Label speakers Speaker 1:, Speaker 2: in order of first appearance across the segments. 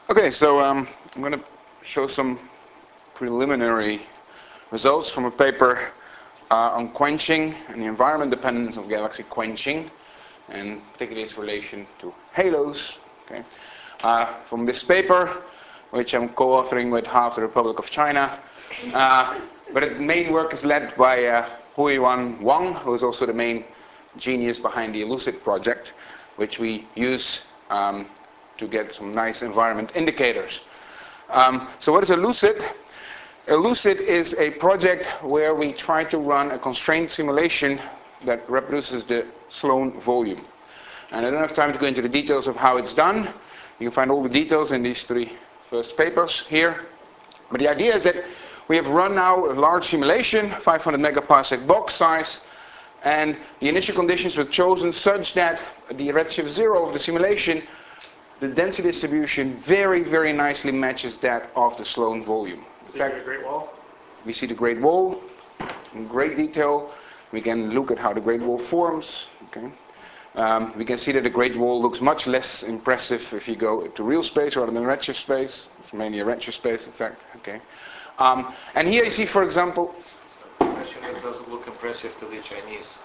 Speaker 1: Okay, so I'm going to show some preliminary results from a paper on quenching and the environment dependence of galaxy quenching, and particularly its relation to halos. Okay, from this paper, which I'm co-authoring with half the Republic of China, but the main work is led by Huiyuan Wang, who is also the main genius behind the ELUCID project, which we use to get some nice environment indicators. So what is ELUCID? ELUCID is a project where we try to run a constrained simulation that reproduces the Sloan volume. And I don't have time to go into the details of how it's done. You can find all the details in these three first papers here. But the idea is that we have run now a large simulation, 500 megaparsec box size, and the initial conditions were chosen such that the redshift 0 of the simulation, the density distribution very, very nicely matches that of the Sloan volume. In fact,
Speaker 2: Great Wall?
Speaker 1: we see the Great Wall in great detail. We can look at how the Great Wall forms. Okay. We can see that the Great Wall looks much less impressive if you go to real space rather than redshift space. It's mainly a redshift space, in fact. Okay. And here you see, for example,
Speaker 2: The question is, does it look impressive to the Chinese?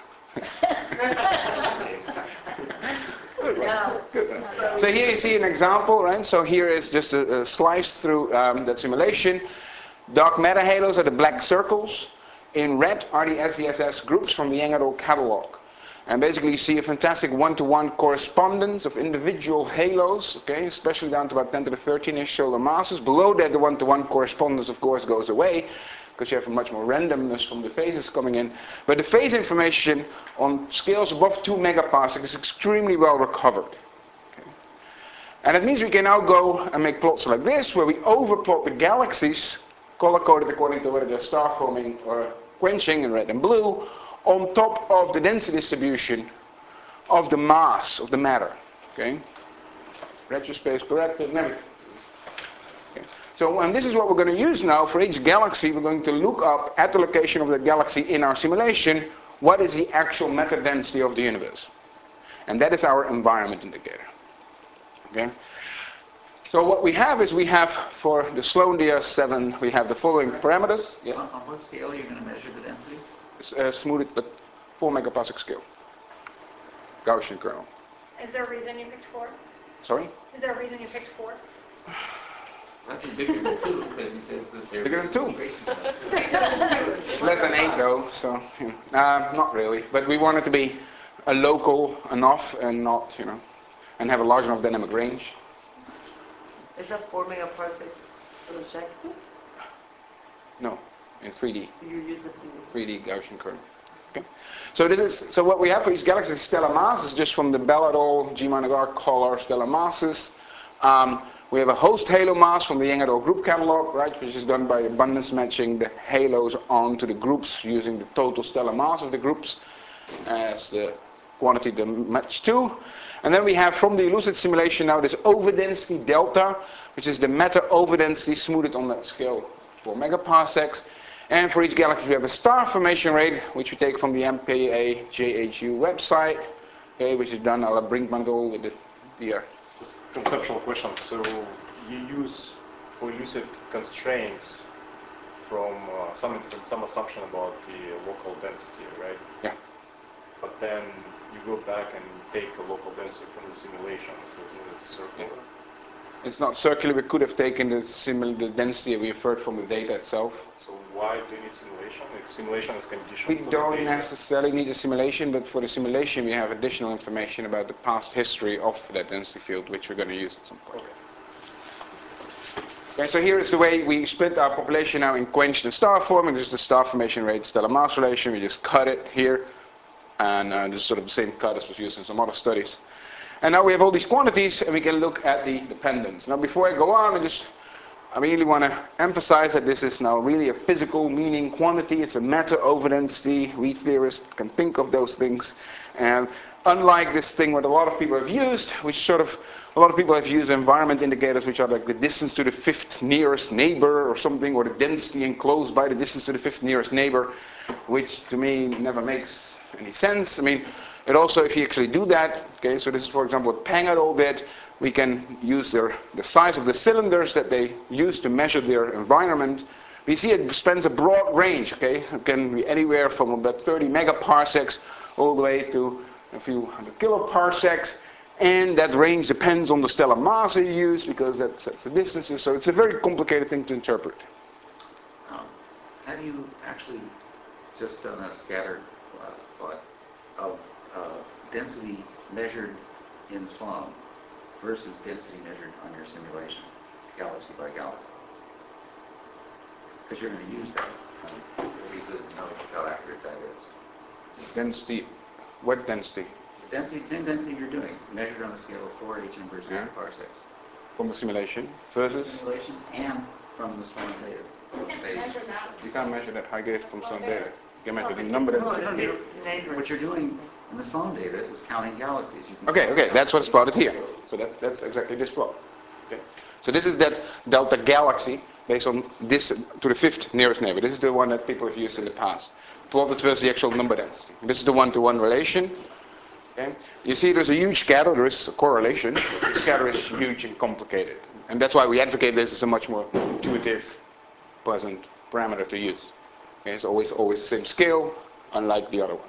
Speaker 1: so here you see an example, right? So here is just a slice through that simulation. Dark matter halos are the black circles. In red are the SDSS groups from the Yang et al. Catalog. And basically you see a fantastic one-to-one correspondence of individual halos, okay, especially down to about 10 to the 13-ish solar masses. Below that, the one-to-one correspondence, of course, goes away, because you have much more randomness from the phases coming in. But the phase information on scales above 2 megaparsec is extremely well recovered. Okay. And it means we can now go and make plots like this, where we overplot the galaxies, color-coded according to whether they're star-forming or quenching in red and blue, on top of the density distribution of the mass of the matter. Okay? Redshift space corrected and everything. Okay. So, and this is what we're going to use now for each galaxy. We're going to look up at the location of the galaxy in our simulation, what is the actual matter density of the universe. And that is our environment indicator. Okay? So what we have is, we have for the Sloan DS7, we have the following parameters. Yes?
Speaker 3: On what scale are you going to measure the density?
Speaker 1: Smoothed but 4 megaparsec scale. Gaussian kernel.
Speaker 4: Is there a reason you picked 4?
Speaker 1: Sorry?
Speaker 4: Is there a reason you picked 4?
Speaker 3: That's bigger than 2, because he says that there's
Speaker 1: Bigger than 2.
Speaker 3: traces of that.
Speaker 1: It's less than 8 though, so not really. But we want it to be a local enough and not, and have a large enough dynamic range.
Speaker 5: Is that 4 megaparsecs projected?
Speaker 1: No, in 3D.
Speaker 5: You use the
Speaker 1: 3D Gaussian kernel. Okay. So what we have for each galaxy is stellar mass. Is just from the Bell et al. G-R color stellar masses. We have a host halo mass from the Yang et al. Group catalog, right, which is done by abundance matching the halos onto the groups using the total stellar mass of the groups as the quantity to match to. And then we have from the ELUCID simulation now this overdensity delta, which is the matter overdensity smoothed on that scale 4 megaparsecs. And for each galaxy we have a star formation rate, which we take from the MPA JHU website, okay, which is done a la Brinkman et al. With the DR.
Speaker 6: Just conceptual question. So you use for ELUCID constraints from some assumption about the local density, right?
Speaker 1: Yeah.
Speaker 6: But then you go back and take a local density from the simulation, so it's circular.
Speaker 1: Yeah. It's not circular. We could have taken the density we inferred from the data itself.
Speaker 6: So why do you need simulation? If simulation is conditioned
Speaker 1: We
Speaker 6: to the
Speaker 1: don't
Speaker 6: data.
Speaker 1: necessarily need a simulation, but for the simulation we have additional information about the past history of that density field, which we're going to use at some point. Okay, so here is the way we split our population now in quenched and star forming. This is the star formation rate stellar mass relation. We just cut it here, and this is sort of the same cut as was used in some other studies. And now we have all these quantities, and we can look at the dependence. Now before I go on, I really want to emphasize that this is now really a physical meaning quantity. It's a matter over density. We theorists can think of those things. And unlike this thing what a lot of people have used, which a lot of people have used environment indicators, which are like the distance to the 5th nearest neighbor or something, or the density enclosed by the distance to the 5th nearest neighbor, which to me never makes any sense. I mean, it also, if you actually do that, okay, so this is for example what Peng et al. Did, We can use the size of the cylinders that they use to measure their environment. We see it spans a broad range, okay? It can be anywhere from about 30 megaparsecs all the way to a few hundred kiloparsecs. And that range depends on the stellar mass you use, because that sets the distances. So it's a very complicated thing to interpret.
Speaker 7: Have you actually just done a scatter plot of density measured in Sloan versus density measured on your simulation, galaxy by galaxy? Because you're going to use that. It'll be good to know how accurate that is.
Speaker 1: Density, what density?
Speaker 7: The density, same density you're doing, measured on a scale of 4 H inverse
Speaker 1: Yeah.
Speaker 7: parsecs.
Speaker 1: From the simulation
Speaker 7: From the
Speaker 1: versus?
Speaker 7: simulation and from the Sloan data.
Speaker 4: You can't
Speaker 7: Say-
Speaker 4: measure that.
Speaker 1: You can't measure that high grade from some data. You can measure the
Speaker 4: No,
Speaker 1: number
Speaker 7: No,
Speaker 1: density.
Speaker 7: no, what you're doing in the Sloan data is counting galaxies. You can
Speaker 1: Okay, that's what's plotted here. So that's exactly this plot. Okay. So this is that delta galaxy based on this to the fifth nearest neighbor. This is the one that people have used in the past. Plotted versus the actual number density. This is the one-to-one relation. Okay. You see there's a huge scatter, there is a correlation, but the scatter is huge and complicated. And that's why we advocate this as a much more intuitive, pleasant parameter to use. Okay, it's always the same scale, unlike the other one.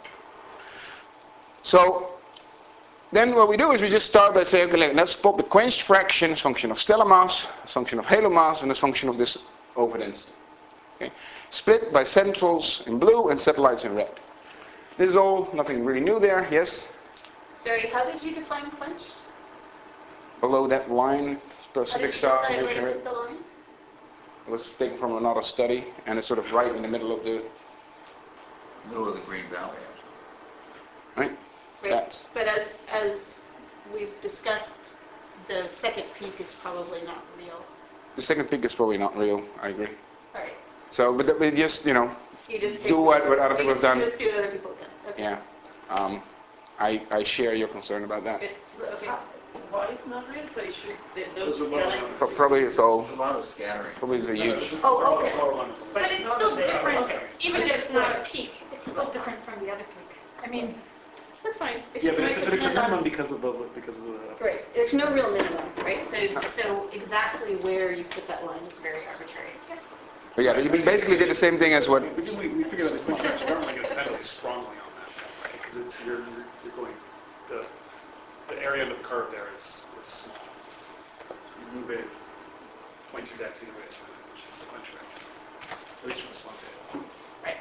Speaker 1: So then what we do is we just start by saying, okay, let's plot the quenched fraction as a function of stellar mass, as a function of halo mass, and as a function of this overdensity. Okay. Split by centrals in blue and satellites in red. This is all, nothing really new there, yes?
Speaker 4: Sorry, how did you define quenched?
Speaker 1: Below that line,
Speaker 4: How did
Speaker 1: specific
Speaker 4: you
Speaker 1: star
Speaker 4: decide where
Speaker 1: formation
Speaker 4: to
Speaker 1: rate.
Speaker 4: put the line?
Speaker 1: It was taken from another study, and it's sort of right in the middle of the,
Speaker 7: middle of the Green Valley.
Speaker 1: right?
Speaker 4: Right.
Speaker 1: That's,
Speaker 4: But as we've discussed, the second peak is probably not real.
Speaker 1: the second peak is probably not real, I agree.
Speaker 4: All right.
Speaker 1: So, but we just,
Speaker 4: You just take
Speaker 1: do what other people have done.
Speaker 4: You just do what other people have done. Okay.
Speaker 1: Yeah. I share your concern about that.
Speaker 4: Good. Okay.
Speaker 5: Why is not real? So you should, those
Speaker 2: There's a lot of-
Speaker 5: galaxies.
Speaker 1: Probably it's all,
Speaker 7: There's a lot of scattering.
Speaker 1: probably it's a huge,
Speaker 4: Oh, okay.
Speaker 5: But
Speaker 4: But it's still different, even if it's not a peak, it's still different from the other peak. I mean, that's fine. It
Speaker 8: Yeah,
Speaker 4: just
Speaker 8: but
Speaker 4: might
Speaker 8: it's a
Speaker 4: depend on-
Speaker 8: minimum because of the
Speaker 4: Right, there's no real minimum, right? So exactly where you put that line is very arbitrary.
Speaker 1: but yeah, we basically did the same thing as what,
Speaker 8: we figured out the quench fraction. You're not going to depend really strongly on that, though, right? Because it's you're going the area under the curve there is small. You move it, point your density away from it, which is the quench fraction, at least from the Sloan data.
Speaker 4: Right.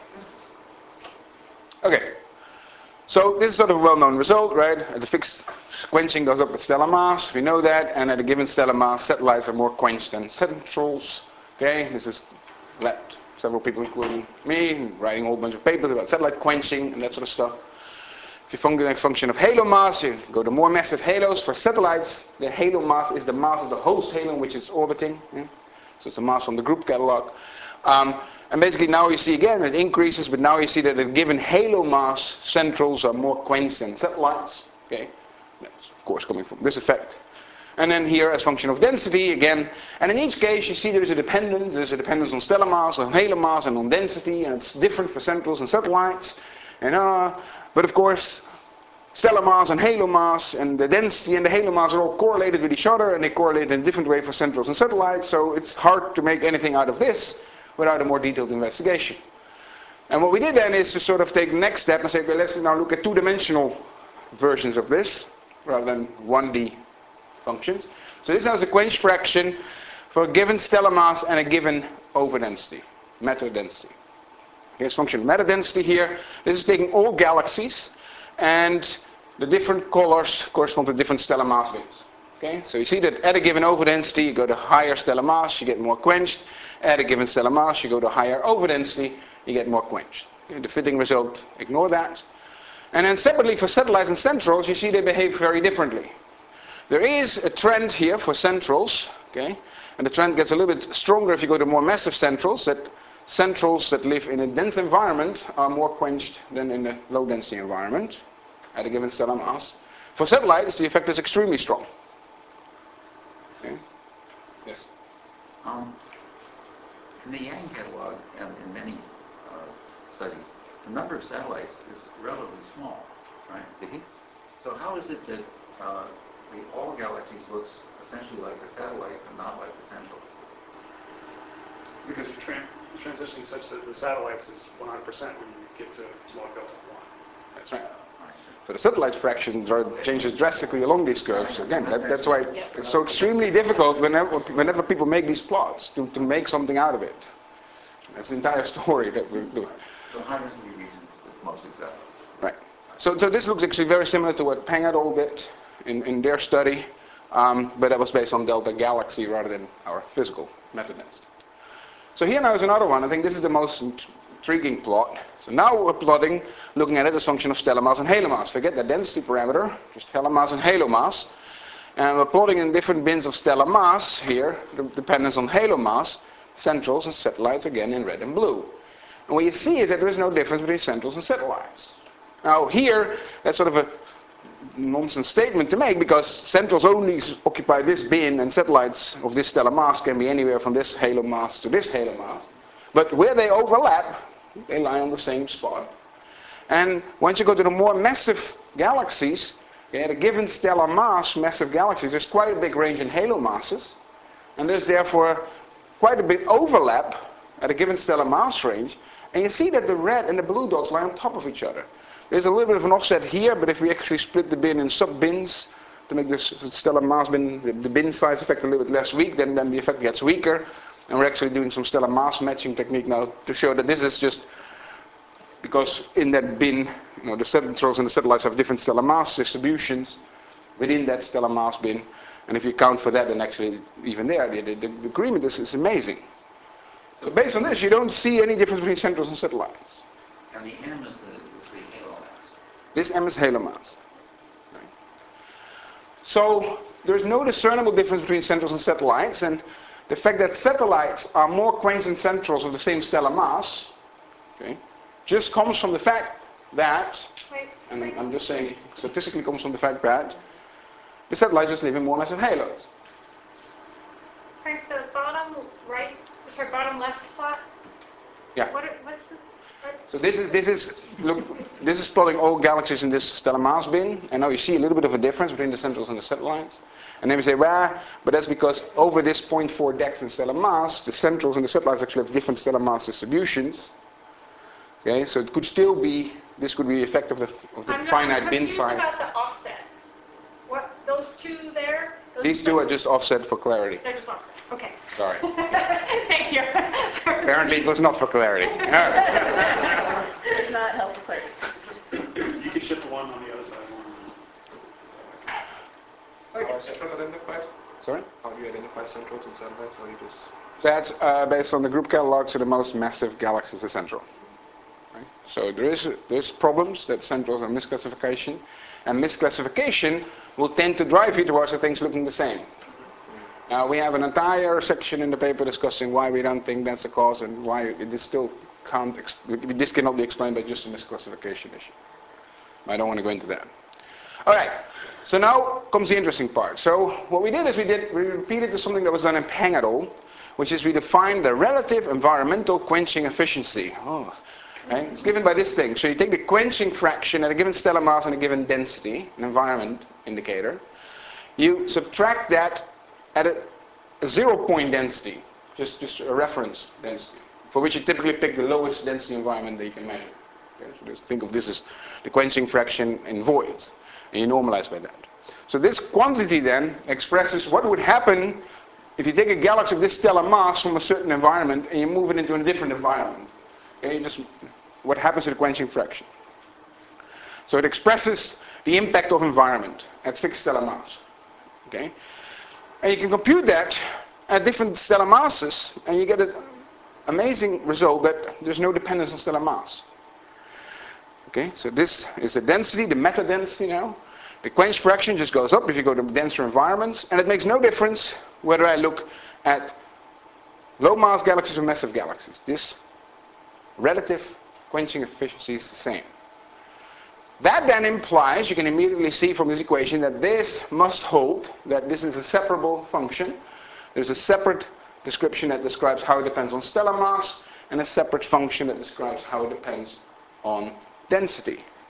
Speaker 1: okay. So this is sort of a well-known result, right? The fixed quenching goes up with stellar mass, we know that, and at a given stellar mass, satellites are more quenched than centrals. Okay, this is led several people, including me, writing a whole bunch of papers about satellite quenching and that sort of stuff. If you function of halo mass, you go to more massive halos. For satellites, the halo mass is the mass of the host halo in which it's orbiting. Yeah? So it's the mass from the group catalog. And basically now you see again it increases, but now you see that at a given halo mass, centrals are more quenched than satellites. Okay, that's of course coming from this effect. And then here as function of density again, and in each case you see there is a dependence. There's a dependence on stellar mass, on halo mass, and on density, and it's different for centrals and satellites. And but of course, stellar mass and halo mass and the density and the halo mass are all correlated with each other, and they correlate in a different way for centrals and satellites. So it's hard to make anything out of this without a more detailed investigation. And what we did then is to sort of take the next step and say, okay, let's now look at two-dimensional versions of this rather than 1D functions. So this has a quench fraction for a given stellar mass and a given overdensity, matter density. Here's function matter density here. This is taking all galaxies, and the different colors correspond to different stellar mass values. Okay, so you see that at a given overdensity, you go to higher stellar mass, you get more quenched. At a given stellar mass, you go to higher overdensity, you get more quenched. Okay, the fitting result, ignore that. And then separately for satellites and centrals, you see they behave very differently. There is a trend here for centrals, okay, and the trend gets a little bit stronger if you go to more massive centrals, that centrals that live in a dense environment are more quenched than in a low density environment at a given stellar mass. For satellites, the effect is extremely strong. Okay. Yes.
Speaker 7: In the Yang catalog and in many studies, the number of satellites is relatively small, right?
Speaker 1: Mm-hmm.
Speaker 7: So how is it that all galaxies looks essentially like the satellites and not like the centrals?
Speaker 8: Because you're transitioning such that the satellites is 100% when you get to log delta 1.
Speaker 1: That's right.
Speaker 7: I see.
Speaker 1: So the satellite fraction changes drastically along these curves. Again, that's why it's so extremely difficult whenever people make these plots to make something out of it. That's the entire story that we're doing.
Speaker 7: So high density regions, it's mostly satellites.
Speaker 1: Right. So this looks actually very similar to what Peng et al. Did in their study, but that was based on delta galaxy rather than our physical method nest. So here now is another one. I think this is the most intriguing plot. So now we're plotting, looking at it as a function of stellar mass and halo mass. Forget the density parameter, just stellar mass and halo mass. And we're plotting in different bins of stellar mass here, the dependence on halo mass, centrals and satellites again in red and blue. And what you see is that there is no difference between centrals and satellites. Now here, that's sort of a nonsense statement to make because centrals only occupy this bin and satellites of this stellar mass can be anywhere from this halo mass to this halo mass. But where they overlap, they lie on the same spot. And once you go to the more massive galaxies, at a given stellar mass, massive galaxies, there's quite a big range in halo masses. And there's therefore quite a bit overlap at a given stellar mass range. And you see that the red and the blue dots lie on top of each other. There's a little bit of an offset here, but if we actually split the bin in sub-bins to make this stellar mass bin, the bin size effect a little bit less weak, then the effect gets weaker. And we're actually doing some stellar mass matching technique now to show that this is just because in that bin, the centrals and the satellites have different stellar mass distributions within that stellar mass bin. And if you account for that, then actually even there, the agreement is amazing. So based on this, you don't see any difference between centrals and satellites.
Speaker 7: And the M is the halo mass.
Speaker 1: This M is halo mass. Right. So there's no discernible difference between centrals and satellites, and the fact that satellites are more quenched than centrals of the same stellar mass, okay, just comes from the fact that, and I'm just saying statistically comes from the fact that the satellites just live in more massive halos.
Speaker 4: Frank, the bottom right, sorry, bottom left plot.
Speaker 1: Yeah.
Speaker 4: What's the?
Speaker 1: So this is plotting all galaxies in this stellar mass bin, and now you see a little bit of a difference between the centrals and the satellites. And then we say, well, but that's because over this 0.4 dex in stellar mass, the centrals and the satellites actually have different stellar mass distributions. Okay, so it could still be, this could be the effect of the finite bin size.
Speaker 4: I'm confused about the offset. What, those two there?
Speaker 1: These two are just offset for clarity.
Speaker 4: They're just offset. Okay.
Speaker 1: Sorry.
Speaker 4: Thank you.
Speaker 1: Apparently it was not for clarity.
Speaker 5: Does not help clarity.
Speaker 8: You can shift one on the other side.
Speaker 3: How are centrals identified?
Speaker 1: Sorry?
Speaker 3: How do you identify centrals and satellites? Or you just...
Speaker 1: That's based on the group catalog, so the most massive galaxies are central. Right? So there's problems that centrals are misclassification, and misclassification will tend to drive you towards the things looking the same. Now we have an entire section in the paper discussing why we don't think that's the cause and why this still this cannot be explained by just a misclassification issue. I don't want to go into that. All right. So now comes the interesting part. So what we did is we repeated something that was done in Peng et al., which is we defined the relative environmental quenching efficiency. Oh, right? It's given by this thing. So you take the quenching fraction at a given stellar mass and a given density, an environment indicator. You subtract that at a 0-point density, just a reference density, for which you typically pick the lowest density environment that you can measure. Okay? So just think of this as the quenching fraction in voids, and you normalize by that. So this quantity then expresses what would happen if you take a galaxy of this stellar mass from a certain environment and you move it into a different environment. Okay? Just what happens to the quenching fraction. So it expresses the impact of environment at fixed stellar mass. Okay? And you can compute that at different stellar masses, and you get an amazing result that there's no dependence on stellar mass. Okay, so this is the density, the meta density now. The quench fraction just goes up if you go to denser environments, and it makes no difference whether I look at low mass galaxies or massive galaxies. This relative quenching efficiency is the same. That then implies, you can immediately see from this equation, that this must hold, that this is a separable function. There's a separate description that describes how it depends on stellar mass, and a separate function that describes how it depends on density.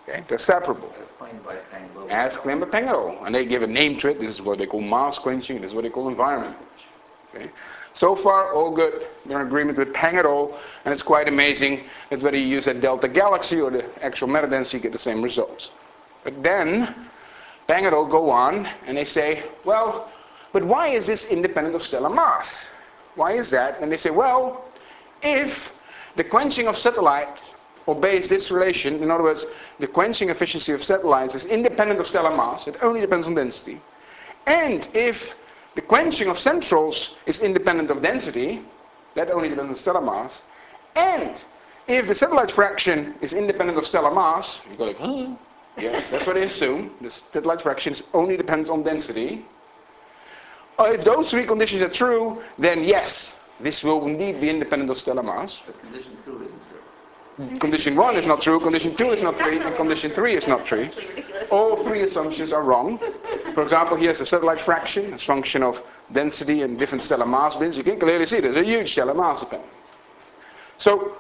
Speaker 1: Okay, they're separable.
Speaker 7: As claimed by Panglow.
Speaker 1: As claimed by Panglow. And they give a name to it. This is what they call mass quenching. This is what they call environment quenching. Okay. So far, all good. We're in agreement with Pang et al. And it's quite amazing that whether you use a delta galaxy or the actual matter density, you get the same results. But then, Pang et al. Go on and they say, well, but why is this independent of stellar mass? Why is that? And they say, well, if the quenching of satellite obeys this relation, in other words, the quenching efficiency of satellites is independent of stellar mass, it only depends on density. And if the quenching of centrals is independent of density, that only depends on stellar mass. And if the satellite fraction is independent of stellar mass, you go like, huh? Yes, that's what they assume. The satellite fraction only depends on density. If those three conditions are true, then yes, this will indeed be independent of stellar mass.
Speaker 7: But condition 2 isn't true.
Speaker 1: Condition 1 is not true, condition 2 is not true, and condition 3 is not true. All three assumptions are wrong. For example, here's the satellite fraction, a function of density and different stellar mass bins. You can clearly see there's a huge stellar mass dependence. So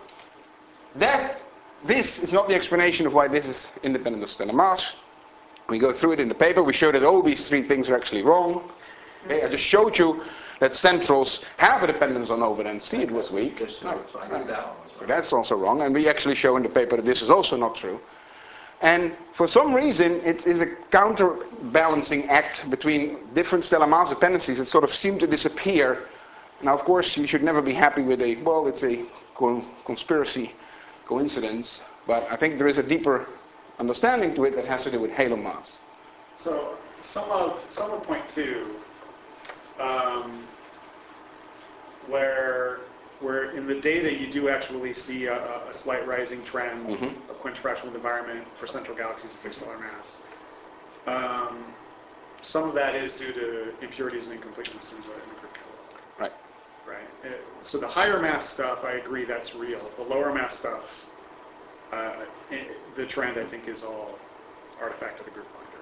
Speaker 1: this is not the explanation of why this is independent of stellar mass. We go through it in the paper. We show that all these three things are actually wrong. Okay, I just showed you that centrals have a dependence on overdensity. It was weak.
Speaker 7: So
Speaker 1: That's also wrong. And we actually show in the paper that this is also not true. And for some reason, it is a counterbalancing act between different stellar mass dependencies that sort of seem to disappear. Now, of course, you should never be happy with it's a conspiracy coincidence, but I think there is a deeper understanding to it that has to do with halo mass.
Speaker 8: So some of point 2, where in the data you do actually see a slight rising trend of quench fraction of the environment for central galaxies of fixed stellar mass. Some of that is due to impurities and incompletenesses in the group catalog.
Speaker 1: Right.
Speaker 8: Right. So the higher mass stuff, I agree, that's real. The lower mass stuff, the trend, I think, is all artifact of the group finder.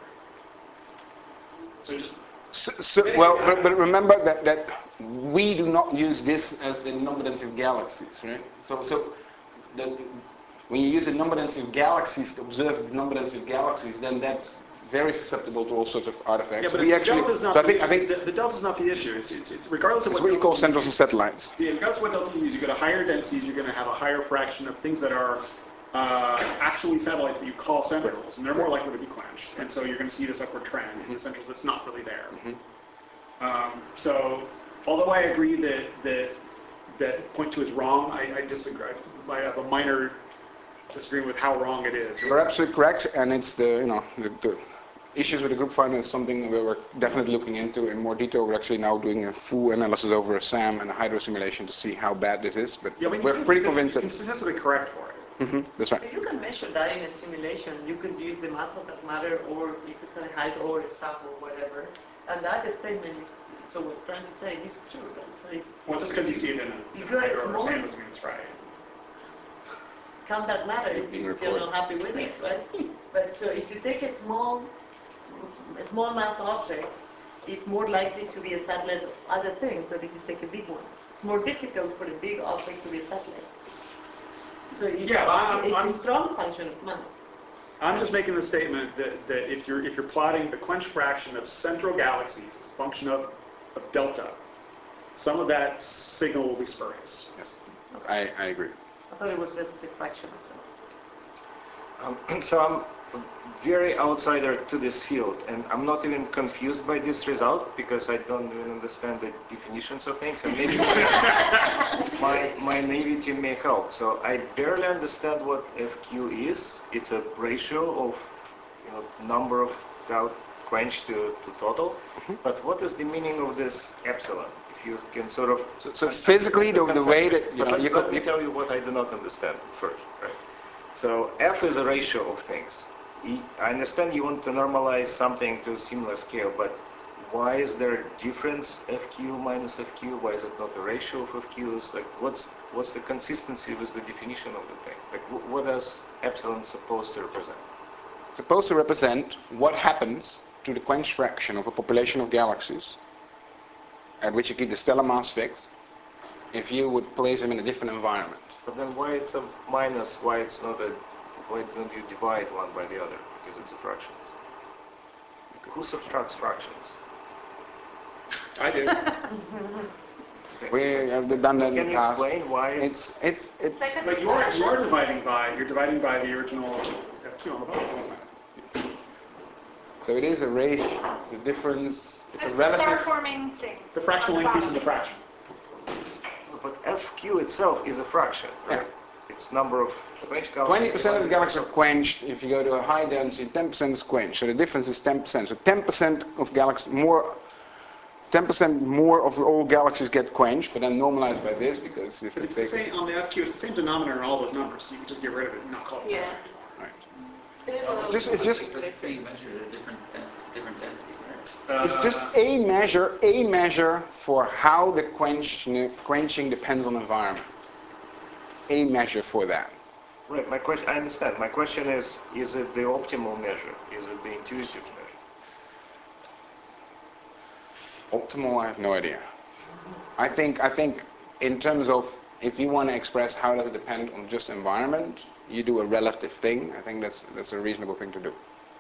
Speaker 8: So just
Speaker 1: but remember that we do not use this as the number density of galaxies, right? When you use the number density of galaxies to observe the number density of galaxies, then that's very susceptible to all sorts of artifacts.
Speaker 8: Yeah, but
Speaker 1: we
Speaker 8: the
Speaker 1: actually,
Speaker 8: delta's not
Speaker 1: so
Speaker 8: the
Speaker 1: I think
Speaker 8: the delta's not the issue. It's regardless of
Speaker 1: it's
Speaker 8: what
Speaker 1: what you call
Speaker 8: delta
Speaker 1: centrals and
Speaker 8: use.
Speaker 1: satellites.
Speaker 8: Yeah, regardless of what delta you use, you go to higher densities, you're going to have a higher fraction of things that are actually satellites that you call centrals, and they're more likely to be quenched. And so you're going to see this upward trend in the centrals that's not really there. So, although I agree that point 2 is wrong, I disagree. I have a minor disagreement with how wrong it is.
Speaker 1: You're absolutely correct, and it's the issues with the group finder is something we're definitely looking into in more detail. We're actually now doing a full analysis over a SAM and a hydro simulation to see how bad this is. But
Speaker 8: Yeah, I mean,
Speaker 1: we're pretty convinced
Speaker 8: you
Speaker 1: that
Speaker 8: can statistically correct for it.
Speaker 1: that's right.
Speaker 5: But you can measure that in a simulation. You could use the mass of that matter, or you could kind of hide or a sum or whatever. And that statement is, so what Frank is saying is true. So it's,
Speaker 8: Well, just because you see it in
Speaker 5: If
Speaker 8: a
Speaker 5: you're
Speaker 8: hydro or
Speaker 5: small-
Speaker 8: SAM doesn't mean it's right.
Speaker 5: can that matter if
Speaker 1: Being
Speaker 5: you're
Speaker 1: recorded.
Speaker 5: not happy with it, right? But so if you take a small mass object, it's more likely to be a satellite of other things than if you take a big one. It's more difficult for a big object to be a satellite. So it's a strong function of mass.
Speaker 8: I'm just making the statement that if you're plotting the quench fraction of central galaxies as a function of delta, some of that signal will be spurious.
Speaker 1: Yes, I agree.
Speaker 5: I thought it was just a fraction of something.
Speaker 2: So I'm very outsider to this field, and I'm not even confused by this result because I don't even understand the definitions of things, and maybe my naivety may help. So I barely understand what FQ is. It's a ratio of number of quench to total. But what is the meaning of this epsilon? If you can sort of
Speaker 1: So physically, the way that
Speaker 2: let me tell you what I do not understand first, right? So F is a ratio of things. I understand you want to normalize something to a similar scale, but why is there a difference, FQ minus FQ? Why is it not a ratio of FQs? Like, what's the consistency with the definition of the thing? Like, what does epsilon supposed to represent?
Speaker 1: Supposed to represent what happens to the quench fraction of a population of galaxies at which you keep the stellar mass fixed if you would place them in a different environment.
Speaker 2: But then why it's a minus? Why it's not a why don't you divide one by the other? Because it's a fractions. Who subtracts fractions?
Speaker 8: I do.
Speaker 1: We have done that in
Speaker 2: Can
Speaker 1: the
Speaker 2: you
Speaker 1: past.
Speaker 2: explain why
Speaker 1: It's
Speaker 4: Second
Speaker 8: But
Speaker 4: slash.
Speaker 8: you're dividing by the original FQ on the bottom.
Speaker 1: so it is a ratio. It's a difference. It's a
Speaker 4: It's
Speaker 1: relative.
Speaker 4: star-forming things.
Speaker 8: The fractional
Speaker 4: on the
Speaker 8: increase is a
Speaker 4: bottom.
Speaker 8: fraction.
Speaker 2: But FQ itself is a fraction, right?
Speaker 1: Yeah.
Speaker 2: It's number of quenched galaxies.
Speaker 1: 20% of the galaxies are quenched. If you go to a high density, 10% is quenched. So the difference is 10%. So 10% of galaxies more. 10% more of all galaxies get quenched, but then normalized by this because if
Speaker 8: But
Speaker 1: you
Speaker 8: it's the
Speaker 1: take
Speaker 8: same on the FQ. It's the same denominator in all those numbers. So you can just get rid of it and not call it
Speaker 4: Yeah.
Speaker 8: fraction.
Speaker 1: right.
Speaker 4: It is a little.
Speaker 1: It's just
Speaker 7: Because it's being measured at different density, right?
Speaker 1: it's just a measure for how the quenching depends on environment. A measure for that.
Speaker 2: Right, my question, I understand. My question is it the optimal measure? Is it the intuitive measure?
Speaker 1: Optimal, I have no idea. I think in terms of if you want to express how does it depend on just environment, you do a relative thing. I think that's a reasonable thing to do.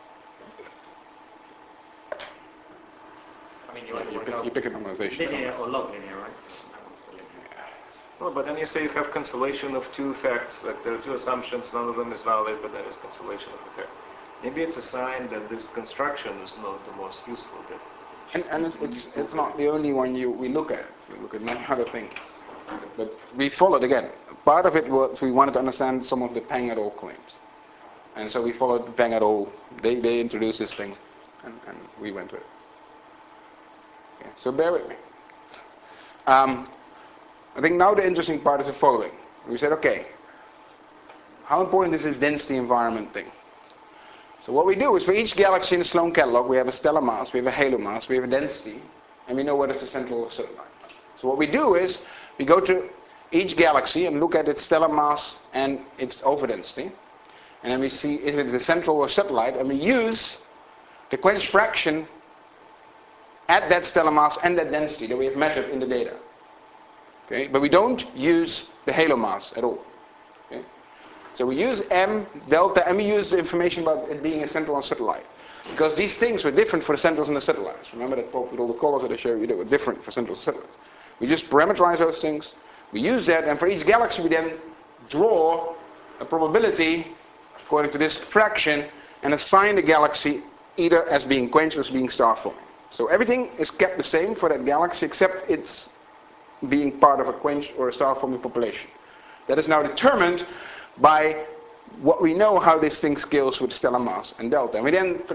Speaker 2: I mean,
Speaker 1: You pick a normalization.
Speaker 2: linear or log linear, right? So that one's the linear. Well, but then you say you have cancellation of two effects, like there are two assumptions, none of them is valid, but there is cancellation of effect. Maybe it's a sign that this construction is not the most useful bit.
Speaker 1: And it's not the only one we look at. We look at many other things. But we followed again. Part of it was we wanted to understand some of the Peng et al. Claims. And so we followed Peng et al. They introduced this thing, and we went with it. Okay, so bear with me. I think now the interesting part is the following. We said, okay, how important is this density environment thing? So what we do is for each galaxy in the Sloan catalog, we have a stellar mass, we have a halo mass, we have a density, and we know whether it's a central or satellite. So what we do is we go to each galaxy and look at its stellar mass and its overdensity, and then we see is it the central or satellite, and we use the quench fraction at that stellar mass and that density that we have measured in the data. Okay? But we don't use the halo mass at all. Okay? So we use M, delta, and we use the information about it being a central and satellite. Because these things were different for the centrals and the satellites. Remember that with all the colors that I showed you, they were different for centrals and satellites. We just parameterize those things, we use that, and for each galaxy we then draw a probability according to this fraction and assign the galaxy either as being quenched or as being star forming. So everything is kept the same for that galaxy except it's being part of a quenched or a star forming population. That is now determined by what we know how this thing scales with stellar mass and delta. And we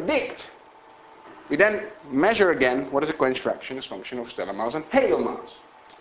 Speaker 1: then measure again what is a quench fraction as a function of stellar mass and halo mass.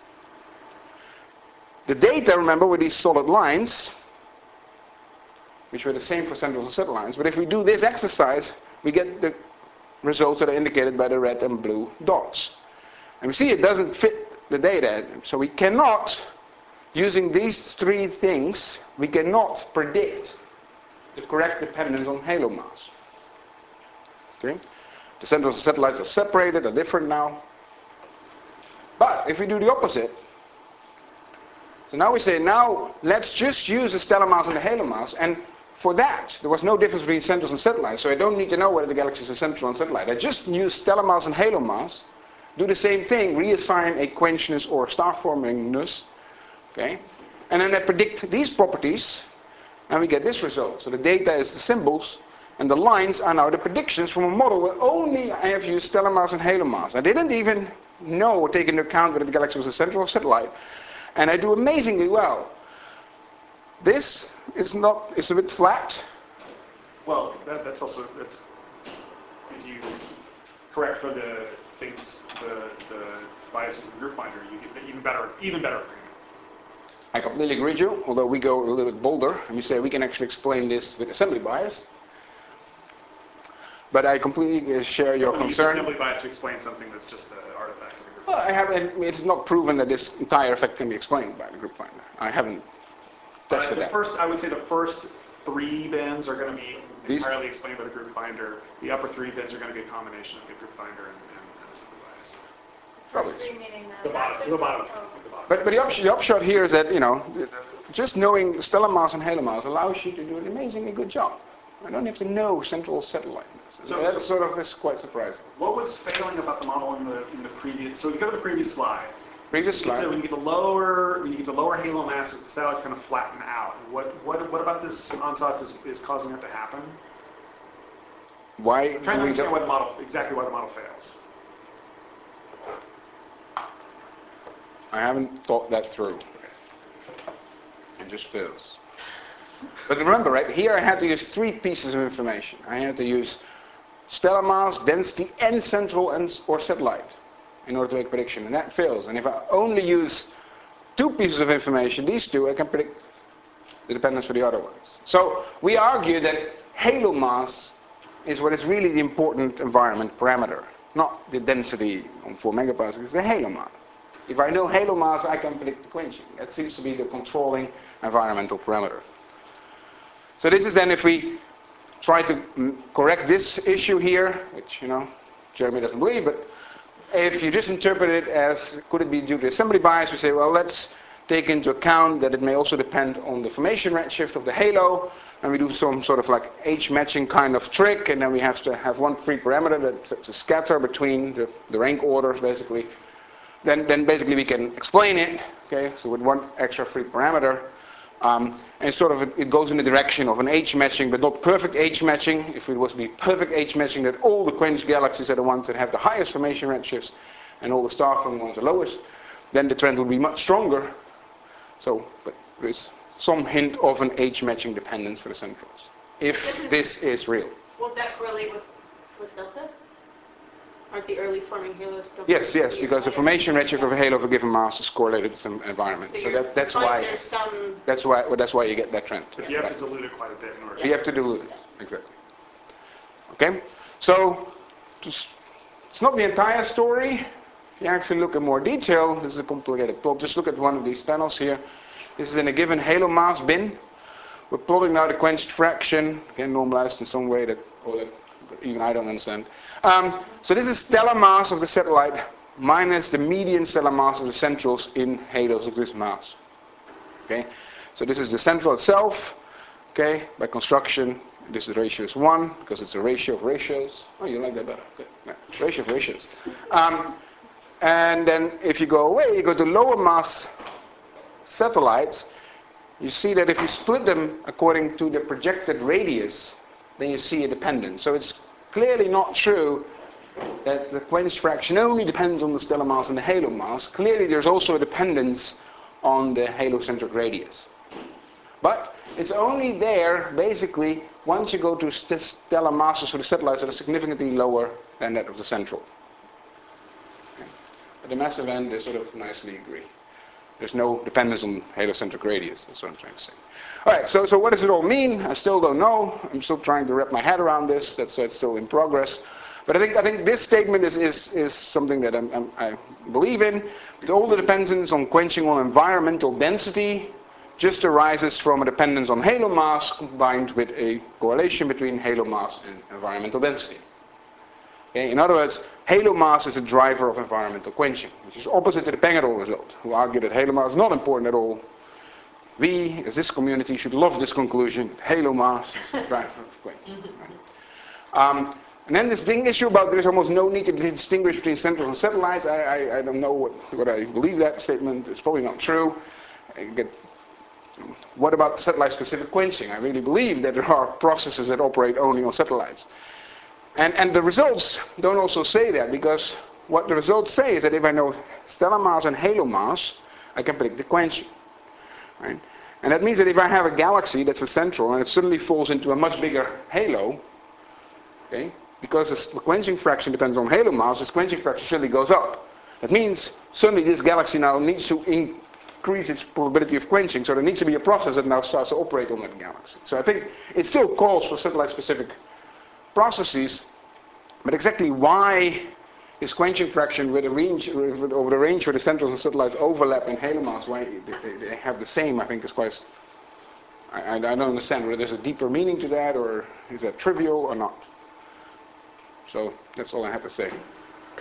Speaker 1: The data, remember, were these solid lines, which were the same for centrals and satellites. But if we do this exercise, we get the results that are indicated by the red and blue dots. And we see it doesn't fit the data. So we cannot, using these three things, we cannot predict the correct dependence on halo mass. Okay? The centrals and satellites are separated, are different now. But if we do the opposite, so now we say, now let's just use the stellar mass and the halo mass, and for that, there was no difference between centrals and satellites, so I don't need to know whether the galaxy is a central or satellite. I just use stellar mass and halo mass, do the same thing, reassign a quenchness or star formingness, okay? And then I predict these properties, and we get this result. So the data is the symbols, and the lines are now the predictions from a model where only I have used stellar mass and halo mass. I didn't even know or take into account whether the galaxy was a central or satellite, and I do amazingly well. This is not, it's a bit flat.
Speaker 8: Well, that's also, if you correct for the things, the biases in the group finder, you get even better agreement.
Speaker 1: I completely agree with you, although we go a little bit bolder, and we say we can actually explain this with assembly bias. But I completely share your
Speaker 8: Well,
Speaker 1: concern.
Speaker 8: use assembly bias to explain something that's just an artifact of the group
Speaker 1: Well, it's not proven that this entire effect can be explained by the group finder. I haven't tested that.
Speaker 8: I would say the first three bins are going to be
Speaker 1: These?
Speaker 8: entirely explained by the group finder. The upper three bins are going to be a combination of the group finder and assembly bias.
Speaker 1: Probably.
Speaker 4: First three meaning
Speaker 8: The bottom.
Speaker 4: Oh.
Speaker 8: The bottom.
Speaker 1: But the upshot here is that, just knowing stellar mass and halo mass allows you to do an amazingly good job. I don't have to know central satellite mass.
Speaker 8: So-
Speaker 1: That
Speaker 8: so-
Speaker 1: sort of is quite surprising.
Speaker 8: What was failing about the model in the previous? So if you go to the previous slide.
Speaker 1: Previous
Speaker 8: So
Speaker 1: slide.
Speaker 8: when you get to lower halo masses, the satellites kind of flatten out. What about this ansatz is causing that to happen?
Speaker 1: Why
Speaker 8: I'm trying to
Speaker 1: do we
Speaker 8: understand
Speaker 1: don't-
Speaker 8: exactly why the model fails.
Speaker 1: I haven't thought that through. It just fails. But remember, right, here I had to use 3 pieces of information. I had to use stellar mass, density, and central or satellite in order to make a prediction, and that fails. And if I only use 2 pieces of information, these 2, I can predict the dependence for the other ones. So we argue that halo mass is what is really the important environment parameter, not the density on 4 megapascals, it's the halo mass. If I know halo mass, I can predict the quenching. That seems to be the controlling environmental parameter. So this is then if we try to correct this issue here, which, Jeremy doesn't believe, but if you just interpret it as, could it be due to assembly bias, we say, well, let's take into account that it may also depend on the formation redshift of the halo, and we do some sort of like H-matching kind of trick, and then we have to have one free parameter that's a scatter between the rank orders, basically. Then basically we can explain it, okay, so with one extra free parameter, and sort of it goes in the direction of an H-matching, but not perfect H-matching. If it was to be perfect H-matching, that all the quenched galaxies are the ones that have the highest formation redshifts, and all the star-forming ones are lowest, then the trend will be much stronger. So, but there is some hint of an H-matching dependence for the centrals, if this is real.
Speaker 4: Won't that correlate with delta? Aren't the early forming halos delta?
Speaker 1: Yes, because the formation redshift of a halo of a given mass is correlated with some environment. So that's why you get that trend.
Speaker 8: But you have to dilute it quite a bit in order.
Speaker 1: You have to dilute it, exactly. Okay, so it's not the entire story. If you actually look in more detail, this is a complicated plot. Just look at one of these panels here. This is in a given halo mass bin. We're plotting now the quenched fraction, again normalized in some way that even I don't understand. So this is stellar mass of the satellite minus the median stellar mass of the centrals in halos of this mass. Okay, so this is the central itself. Okay, by construction, this ratio is 1 because it's a ratio of ratios. Oh, you like that better? Good. Yeah. Ratio of ratios. And then if you go away, you go to lower mass satellites. You see that if you split them according to the projected radius, then you see a dependence. So it's clearly not true that the quenched fraction only depends on the stellar mass and the halo mass. Clearly there's also a dependence on the halocentric radius. But it's only there, basically, once you go to stellar masses for the satellites that are significantly lower than that of the central. Okay. At the massive end, they sort of nicely agree. There's no dependence on halocentric radius, that's what I'm trying to say. All right, so what does it all mean? I still don't know. I'm still trying to wrap my head around this. That's why it's still in progress. But I think this statement is something that I believe in. All the dependence on quenching on environmental density just arises from a dependence on halo mass combined with a correlation between halo mass and environmental density. Okay? In other words, halo mass is a driver of environmental quenching, which is opposite to the Pengadol result, who argue that halo mass is not important at all. We, as this community, should love this conclusion. Halo mass is a driver of quenching. Right? And then this thing issue about there's almost no need to distinguish between centrals and satellites. I don't know what I believe that statement. It's probably not true. What about satellite-specific quenching? I really believe that there are processes that operate only on satellites. And the results don't also say that, because what the results say is that if I know stellar mass and halo mass, I can predict the quenching. Right? And that means that if I have a galaxy that's a central and it suddenly falls into a much bigger halo, okay, because the quenching fraction depends on halo mass, this quenching fraction suddenly goes up. That means suddenly this galaxy now needs to increase its probability of quenching, so there needs to be a process that now starts to operate on that galaxy. So I think it still calls for satellite-specific processes, but exactly why is quenching fraction with a range over the range where the centrals and satellites overlap in halo mass, why they have the same, I think is quite. I don't understand whether there's a deeper meaning to that, or is that trivial or not. So that's all I have to say.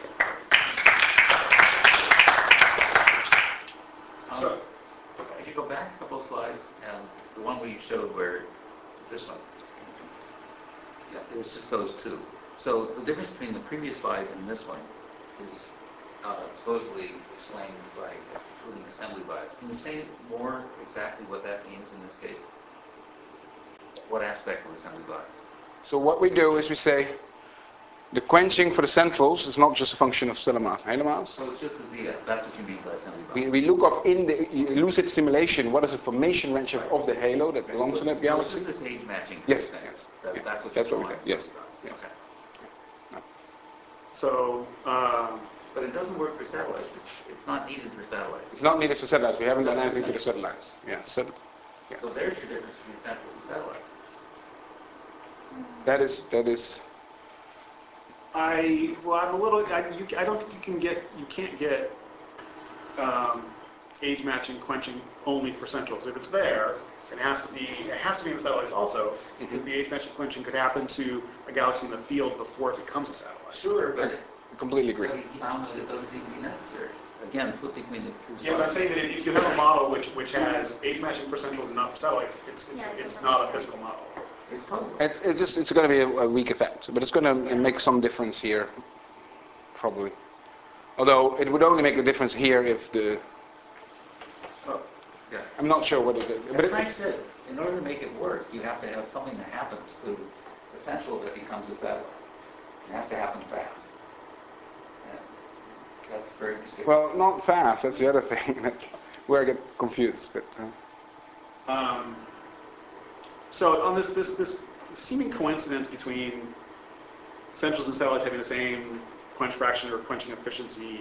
Speaker 7: So, if you go back back a couple of slides, and the one where you showed where, this one. Yeah, it was just those two. So the difference between the previous slide and this one is supposedly explained by including assembly bias. Can you say more exactly what that means in this case? What aspect of assembly bias?
Speaker 1: So what we do is we say the quenching for the centrals is not just a function of stellar mass, hele mass.
Speaker 7: So it's just the ZF. That's what you mean by assembly bias.
Speaker 1: We look up in the lucid simulation what is the formation redshift of the halo that belongs to that
Speaker 7: So it's
Speaker 1: galaxy.
Speaker 7: just this age matching.
Speaker 1: Yes,
Speaker 7: thing.
Speaker 1: yes.
Speaker 7: That,
Speaker 1: Yeah.
Speaker 7: That's what
Speaker 1: we
Speaker 7: you're
Speaker 1: get. Yes,
Speaker 7: calling
Speaker 1: yes.
Speaker 7: Okay.
Speaker 8: So,
Speaker 7: But it doesn't work for satellites. It's not needed for satellites.
Speaker 1: It's not needed for satellites. We haven't done
Speaker 7: Just for
Speaker 1: anything to the satellites. Yeah, so
Speaker 7: So there's your difference between centrals and satellites.
Speaker 1: that is.
Speaker 8: I'm a little, I don't think you can't get age matching quenching only for centrals. If it's there, it has to be in the satellites also, because the age matching quenching could happen to a galaxy in the field before it becomes a satellite.
Speaker 7: Sure, but
Speaker 1: Completely agree.
Speaker 7: he found that it doesn't seem to be necessary. Again, flip between the two slides.
Speaker 8: Yeah, but I'm saying that if you have a model which has age matching for centrals and not for satellites, it's not a physical model.
Speaker 7: It's puzzling.
Speaker 1: It's going to be a weak effect, but it's going to make some difference here, probably. Although it would only make a difference here if the.
Speaker 7: Oh, yeah.
Speaker 1: I'm not sure what it is,
Speaker 7: But
Speaker 1: but
Speaker 7: Frank said, in order to make it work, you have to have something that happens to the central that becomes a satellite. It has to happen fast. And that's very mysterious.
Speaker 1: well, not fast. That's the other thing where I get confused. But
Speaker 8: So on this seeming coincidence between centrals and satellites having the same quench fraction or quenching efficiency,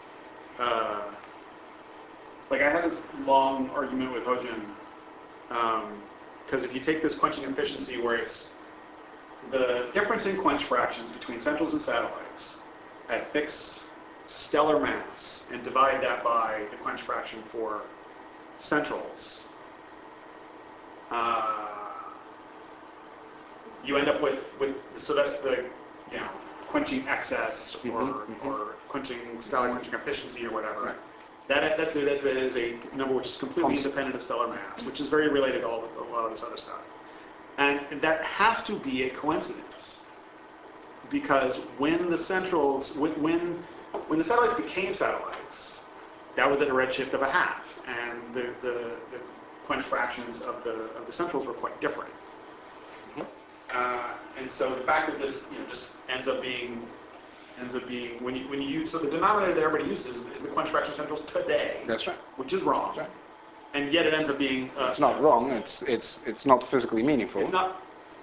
Speaker 8: like I had this long argument with Hojin, because if you take this quenching efficiency where it's the difference in quench fractions between centrals and satellites at fixed stellar mass and divide that by the quench fraction for centrals, you end up with so that's the quenching excess or quenching satellite quenching efficiency or whatever.
Speaker 1: Right.
Speaker 8: That is a number which is completely independent of stellar mass, which is very related to a lot of this other stuff. And that has to be a coincidence, because when the centrals, when the satellites became satellites, that was at a redshift of 1/2, and the quench fractions of the centrals were quite different. And so the fact that this just ends up being when you use, so the denominator that everybody uses is the quench fraction of centrals today.
Speaker 1: that's right.
Speaker 8: Which is wrong.
Speaker 1: That's right.
Speaker 8: And yet it ends up being
Speaker 1: It's not wrong. It's not physically meaningful.
Speaker 8: It's not.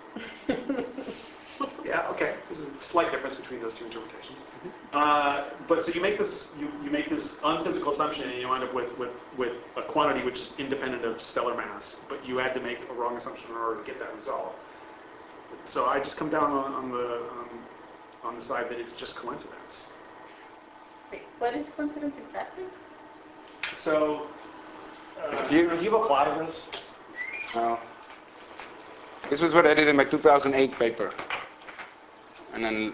Speaker 8: Yeah. Okay. This is a slight difference between those two interpretations. But so you make this unphysical assumption, and you end up with a quantity which is independent of stellar mass, but you had to make a wrong assumption in order to get that result. So I just come down on the side that it's just coincidence.
Speaker 4: Wait, what is coincidence exactly?
Speaker 8: So
Speaker 1: If
Speaker 6: Do
Speaker 1: you,
Speaker 6: you have a plot of this?
Speaker 1: this was what I did in my 2008 paper, and then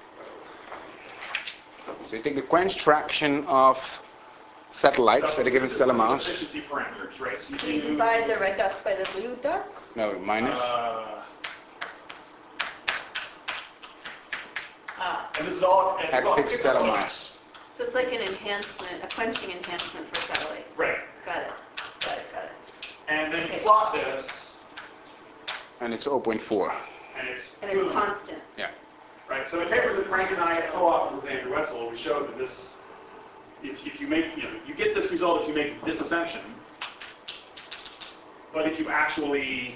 Speaker 1: so you take the quenched fraction of satellites at a given stellar mass.
Speaker 8: Efficiency parameters, right? So
Speaker 4: Do you divide the red dots by the blue dots?
Speaker 1: No, minus.
Speaker 8: And this is all
Speaker 1: At fixed stellar mass.
Speaker 4: So it's like an enhancement, a quenching enhancement for satellites.
Speaker 8: Right.
Speaker 4: Got it.
Speaker 8: And then you plot this,
Speaker 1: And it's 0.4.
Speaker 8: and it's
Speaker 4: And it's
Speaker 8: boom.
Speaker 4: constant.
Speaker 1: Yeah.
Speaker 8: Right. So in papers that Frank and I co-authored with Andrew Wetzel, we showed that this, if you make, you get this result if you make this assumption. But if you actually,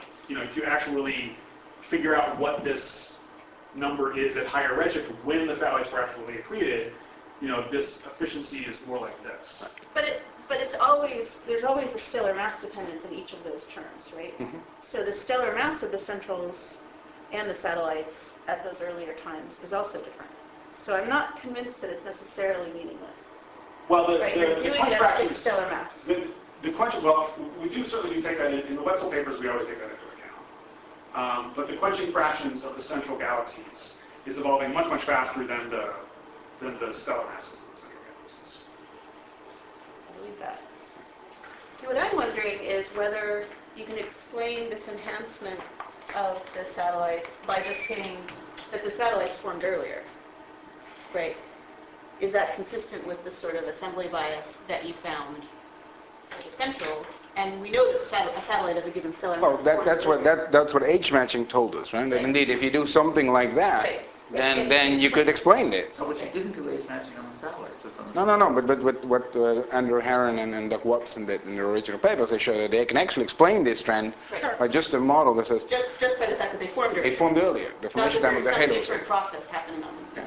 Speaker 8: figure out what this number is at higher redshift when the satellites were actually accreted, this efficiency is more like this.
Speaker 4: But it's always, there's always a stellar mass dependence in each of those terms, right? So the stellar mass of the centrals and the satellites at those earlier times is also different. So I'm not convinced that it's necessarily meaningless.
Speaker 8: Well,
Speaker 4: Right, you're
Speaker 8: the
Speaker 4: doing
Speaker 8: quench
Speaker 4: it at
Speaker 8: fractions,
Speaker 4: fixed stellar mass.
Speaker 8: the quench, well, we do certainly take that in the Wetzel papers. We always take that into account. But the quenching fractions of the central galaxies is evolving much, much faster than the stellar masses of the central galaxies.
Speaker 4: I believe that. What I'm wondering is whether you can explain this enhancement of the satellites by just saying that the satellites formed earlier, right? Is that consistent with the sort of assembly bias that you found for the centrals? And we know that a satellite of a given stellar
Speaker 1: Well,
Speaker 4: mass formed
Speaker 1: that's what age matching told us, right? That
Speaker 4: Right.
Speaker 1: indeed, if you do something like that,
Speaker 4: Right.
Speaker 1: then you could explain it.
Speaker 7: So, but you didn't do age matching on the satellites, just on the
Speaker 1: No. But what Andrew Herron and Doug Watson did in their original papers, they showed that they can actually explain this trend
Speaker 4: Sure.
Speaker 1: by just a model that says
Speaker 4: just by the fact that they formed
Speaker 1: they
Speaker 4: earlier.
Speaker 1: formed earlier. The
Speaker 4: Not
Speaker 1: formation
Speaker 4: that
Speaker 1: time of
Speaker 4: there's
Speaker 1: the
Speaker 4: some
Speaker 1: halos.
Speaker 4: different process happening on them.
Speaker 1: Yeah.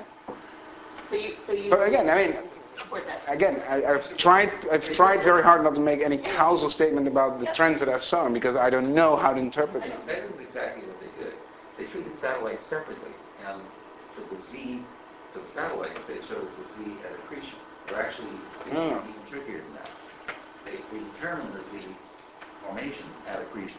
Speaker 4: So you
Speaker 1: But again, I mean,
Speaker 4: support that.
Speaker 1: again, I've tried very hard not to make any causal statement about the trends that I've shown because I don't know how to interpret them.
Speaker 7: That isn't exactly what they did. They treated satellites separately, and for the Z, for the satellites, they chose the Z at accretion. Or actually, they
Speaker 1: Oh.
Speaker 7: even trickier than that. They determined the Z formation at accretion.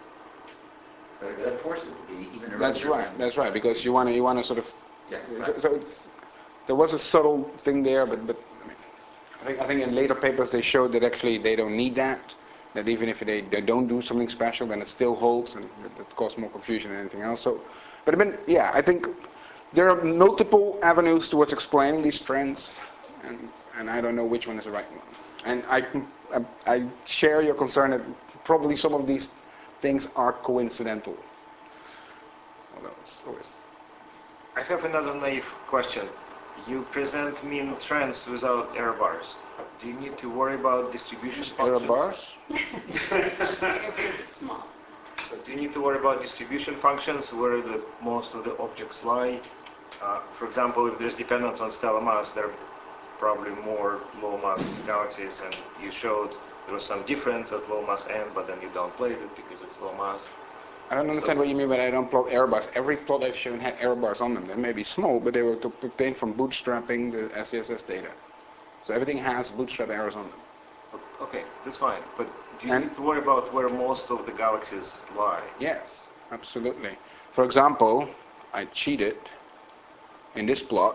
Speaker 7: But that forced it to be even earlier.
Speaker 1: That's right, because you want to sort of.
Speaker 7: Yeah,
Speaker 1: So,
Speaker 7: right.
Speaker 1: so there was a subtle thing there, but I mean, I think in later papers they showed that actually they don't need that. That even if they don't do something special, then it still holds, and it causes more confusion than anything else. So, but I mean, yeah, I think there are multiple avenues towards explaining these trends, and I don't know which one is the right one. And I share your concern that probably some of these things are coincidental. Although it's always.
Speaker 2: I have another naive question. You present mean trends without error bars. Do you need to worry about distribution
Speaker 1: Error
Speaker 2: functions?
Speaker 1: bars?
Speaker 4: They're very small.
Speaker 2: So do you need to worry about distribution functions where most of the objects lie? For example, if there's dependence on stellar mass, there are probably more low mass galaxies, and you showed there was some difference at low mass n, but then you downplayed it because it's low mass.
Speaker 1: I don't understand what you mean by I don't plot error bars. Every plot I've shown had error bars on them. They may be small, but they were obtained from bootstrapping the SCSS data. So everything has bootstrap errors on them.
Speaker 2: Okay, that's fine. But do you
Speaker 1: And-
Speaker 2: need to worry about where most of the galaxies lie?
Speaker 1: Yes, absolutely. For example, I cheated in this plot.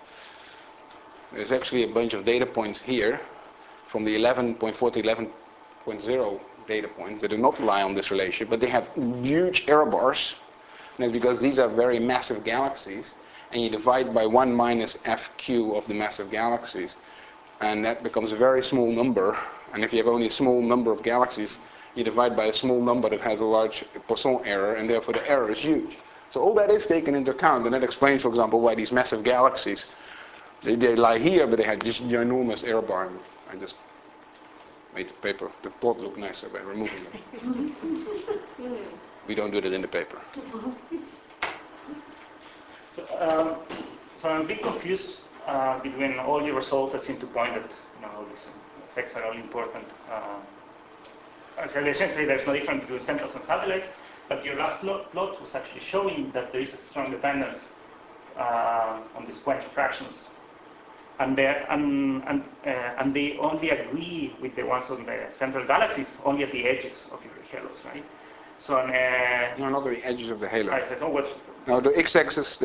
Speaker 1: There's actually a bunch of data points here from the 11.4 to 11.0 data points that do not lie on this relation, but they have huge error bars. And that's because these are very massive galaxies, and you divide by 1 minus FQ of the massive galaxies, and that becomes a very small number. And if you have only a small number of galaxies, you divide by a small number that has a large Poisson error, and therefore the error is huge. So all that is taken into account, and that explains, for example, why these massive galaxies, they lie here, but they had this enormous error bar. And I just made the plot look nicer by removing them. We don't do that in the paper.
Speaker 9: So I'm a bit confused between all your results that seem to point that all these effects are all important. So essentially, there's no difference between centrals and satellites, but your last plot was actually showing that there is a strong dependence on these quench fractions. And they only agree with the ones on the central galaxies only at the edges of your halos, right? So
Speaker 1: No, not the edges of the halo.
Speaker 9: right, so
Speaker 1: No, the x-axis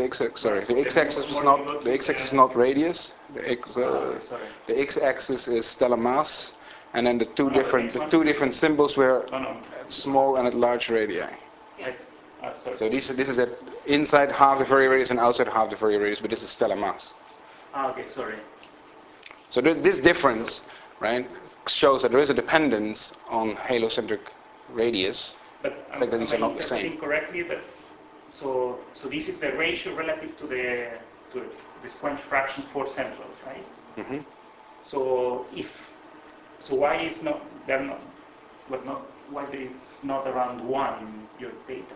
Speaker 1: is not radius. The x-axis is stellar mass, and then the two different symbols were at small and at large radii.
Speaker 9: sorry.
Speaker 1: So this is at inside half the Fourier radius and outside half the Fourier radius, but this is stellar mass.
Speaker 9: Okay, sorry.
Speaker 1: So this difference, right, shows that there is a dependence on halocentric radius.
Speaker 9: But
Speaker 1: The fact that these are not the same.
Speaker 9: Correctly, that so this is the ratio relative to the quench fraction for centrals, right?
Speaker 1: Mm-hmm.
Speaker 9: So why is not they're not what not why it's not around 1 in your data?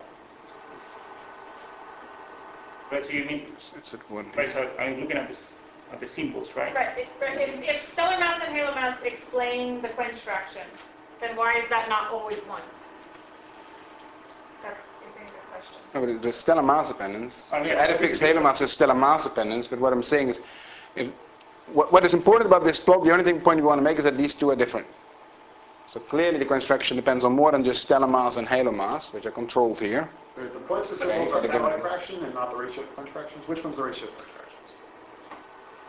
Speaker 9: Right. So you mean
Speaker 1: It's at 1.
Speaker 9: right? So I'm looking at this at the symbols, right?
Speaker 10: Right. If stellar mass and halo mass explain the quench fraction, then why is that not always 1? That's, I think, the question.
Speaker 1: No, but there's stellar mass dependence.
Speaker 9: Oh, yeah.
Speaker 1: So Adafix halo mass is stellar mass dependence, but what I'm saying is, what is important about this plot, the only point we want to make is that these two are different. So clearly the quench fraction depends on more than just stellar mass and halo mass, which are controlled here.
Speaker 8: The points of symbols are satellite fraction and not the ratio of quench fractions. Which one's the ratio of quench fractions?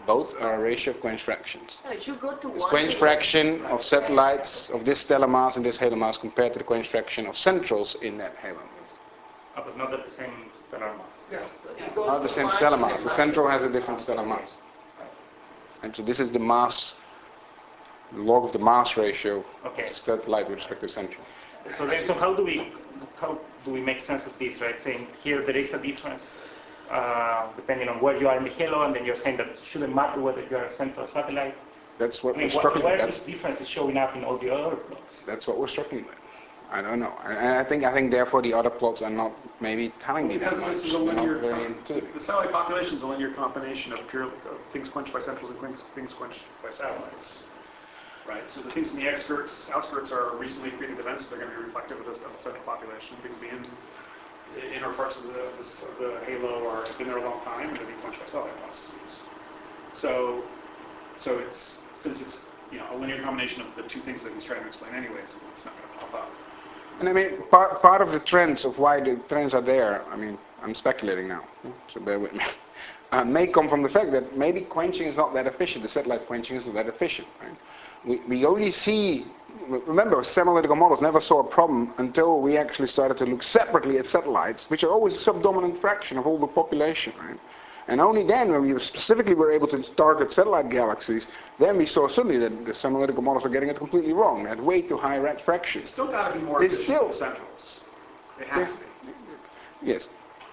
Speaker 1: Both are a ratio of quench fractions.
Speaker 5: No, it should go to
Speaker 1: It's
Speaker 5: 1
Speaker 1: quench
Speaker 5: to 1.
Speaker 1: fraction of satellites of this stellar mass and this halo mass compared to the quench fraction of centrals in that halo mass.
Speaker 9: But not at the same stellar mass.
Speaker 5: No, so it goes
Speaker 1: Not the
Speaker 5: to
Speaker 1: same
Speaker 5: 1
Speaker 1: stellar
Speaker 5: to
Speaker 1: mass. The central has a different stellar mass. And so this is the mass, the log of the mass ratio of the satellite with respect to the central.
Speaker 9: So how do we make sense of this, right? Saying here there is a difference depending on where you are in the halo, and then you're saying that it shouldn't matter whether you are a central satellite.
Speaker 1: That's what
Speaker 9: I mean,
Speaker 1: we're struggling
Speaker 9: where
Speaker 1: with.
Speaker 9: this difference is showing up in all the other plots.
Speaker 1: That's what we're struggling with. I don't know. And I think therefore the other plots are not maybe telling me that
Speaker 8: Because
Speaker 1: much.
Speaker 8: this is a
Speaker 1: They're not
Speaker 8: linear,
Speaker 1: very intuitive.
Speaker 8: the satellite population is a linear combination of things quenched by centrals and things quenched by satellites. Right? So the things in the outskirts are recently created events. They're going to be reflective of the central population. Things in the inner parts of the halo are been there a long time, and they're being quenched by satellite processes. So it's, since it's a linear combination of the two things that he's trying to explain anyways, it's not going to pop up.
Speaker 1: And I mean, part of the trends of why the trends are there, I mean, I'm speculating now, so bear with me, may come from the fact that maybe quenching is not that efficient. The satellite quenching is not that efficient. Right? We only see, remember, semi-analytical models never saw a problem until we actually started to look separately at satellites, which are always a subdominant fraction of all the population. Right? And only then, when we specifically were able to target satellite galaxies, then we saw suddenly that the semi-analytical models were getting it completely wrong. They had way too high red fractions.
Speaker 8: It's still got to be more efficient than centrals. It has to be.
Speaker 1: Yes.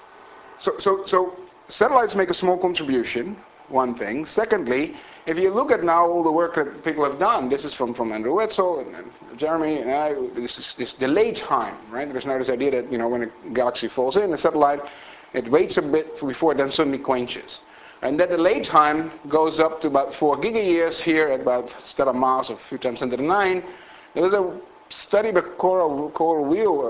Speaker 1: So satellites make a small contribution, one thing. Secondly, if you look at now all the work that people have done, this is from Andrew Wetzel and Jeremy and I, this is delay time, right? There's now this idea that, when a galaxy falls in, a satellite, it waits a bit before it then suddenly quenches. And that delay time goes up to about 4 gigayears here at about stellar mass of a few times 10 to the 9. There was a study by Coral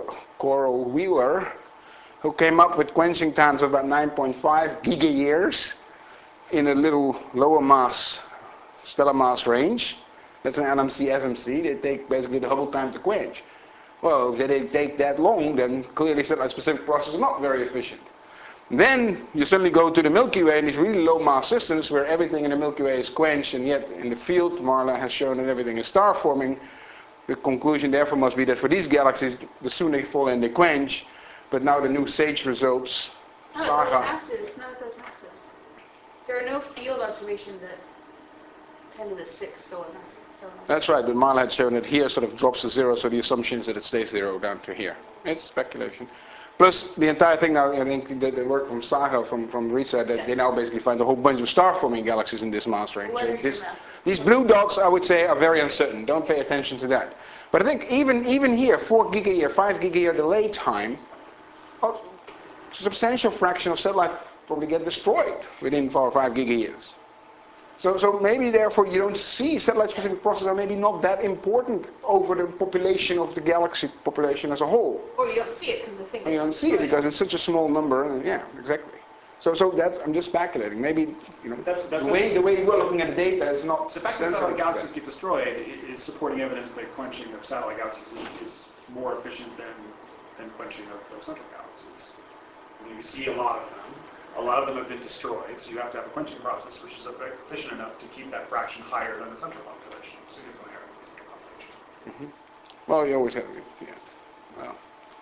Speaker 1: Wheeler, who came up with quenching times of about 9.5 gigayears in a little lower mass, stellar mass range. That's an LMC SMC. They take basically the Hubble time to quench. Well, if they take that long, then clearly satellite-specific process is not very efficient. Then you suddenly go to the Milky Way and these really low mass systems where everything in the Milky Way is quenched, and yet in the field, Marla has shown that everything is star forming. The conclusion therefore must be that for these galaxies, the sooner they fall in, they quench. But now the new SAGE results,
Speaker 4: Not at those masses. Not at those masses. There are no field observations at 10 to the 6 solar mass.
Speaker 1: That's right, but Marla had shown that here sort of drops to 0, so the assumption is that it stays 0 down to here. It's speculation. Plus, the entire thing now, I think the work from Saga, from Rita, that they now basically find a whole bunch of star-forming galaxies in this mass range.
Speaker 4: What are your
Speaker 1: So
Speaker 4: masses?
Speaker 1: these blue dots, I would say, are very uncertain. Don't pay attention to that. But I think even here, 4 gigayear, 5 gigayear delay time, a substantial fraction of satellites probably get destroyed within 4 or 5 gigayears. So maybe therefore you don't see satellite-specific processes are maybe not that important over the population of the galaxy population as a whole.
Speaker 4: Or you don't see it because the thing.
Speaker 1: You don't see it because it's such a small number. And yeah, exactly. So that's, I'm just speculating. Maybe
Speaker 8: That's
Speaker 1: the way we're looking at the data is not
Speaker 8: the fact that
Speaker 1: sensitive
Speaker 8: satellite
Speaker 1: to
Speaker 8: galaxies
Speaker 1: that.
Speaker 8: get destroyed is supporting evidence that quenching of satellite galaxies is more efficient than quenching of central galaxies. I mean, you see a lot of them. A lot of them have been destroyed, so you have to have a quenching process which is efficient enough to keep that fraction higher than the central population, significantly higher than the central population.
Speaker 1: Well, you always have, yeah. Well.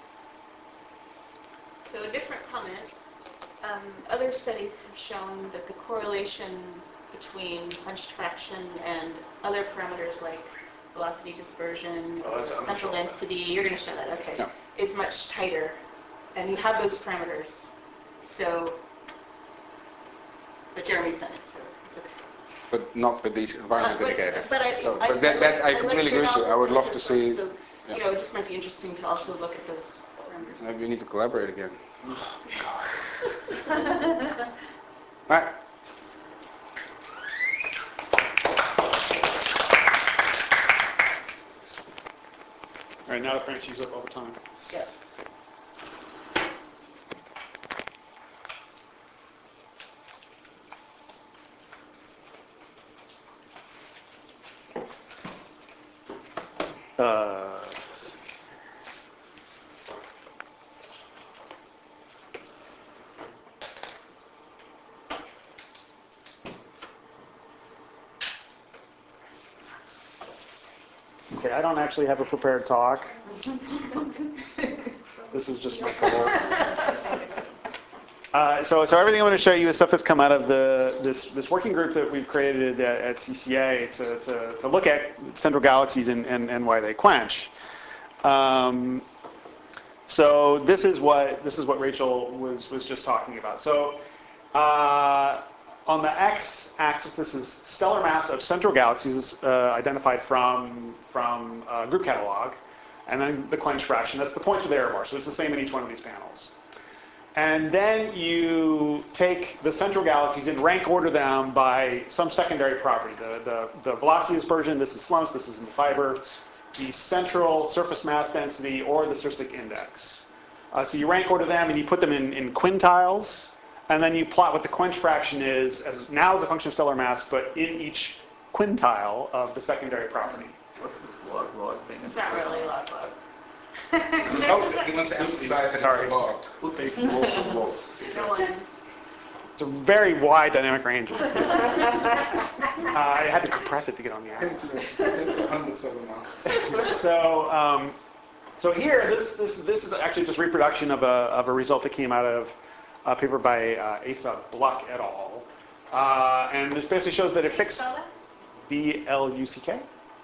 Speaker 4: So a different comment. Other studies have shown that the correlation between quenched fraction and other parameters like velocity dispersion or central density, you're going to show that, okay,
Speaker 1: Yeah.
Speaker 4: is much tighter. And you have those parameters. So, but Jeremy's done it, so it's okay.
Speaker 1: But not with these environment indicators.
Speaker 4: But I
Speaker 1: completely agree with you. I would love to see.
Speaker 4: So, it just might be interesting to also look at those parameters.
Speaker 1: Maybe we need to collaborate again. All right.
Speaker 8: All right, now that Frank's used up all the time.
Speaker 4: Yeah.
Speaker 11: Okay, I don't actually have a prepared talk. This is just my goal. So everything I'm going to show you is stuff that's come out of this working group that we've created at CCA to look at central galaxies and why they quench. So this is what Rachel was just talking about. So on the x-axis, this is stellar mass of central galaxies identified from group catalog, and then the quench fraction. That's the points with the error bar. So it's the same in each one of these panels. And then you take the central galaxies and rank order them by some secondary property. The velocity dispersion, this is Slumps, this is in the fiber, the central surface mass density, or the Sirsic index. So you rank order them and you put them in quintiles, and then you plot what the quench fraction is now as a function of stellar mass, but in each quintile of the secondary property.
Speaker 7: What's this log thing?
Speaker 4: It's not really log.
Speaker 1: He wants to emphasize that it's a log.
Speaker 6: Who takes logs of log?
Speaker 4: No one.
Speaker 11: It's a very wide dynamic range. I had to compress it to get on the axis.
Speaker 1: It's hundreds of them now.
Speaker 11: So here, this is actually just reproduction of a result that came out of a paper by Asa Bluck et al. And this basically shows that it fixed BLUCK.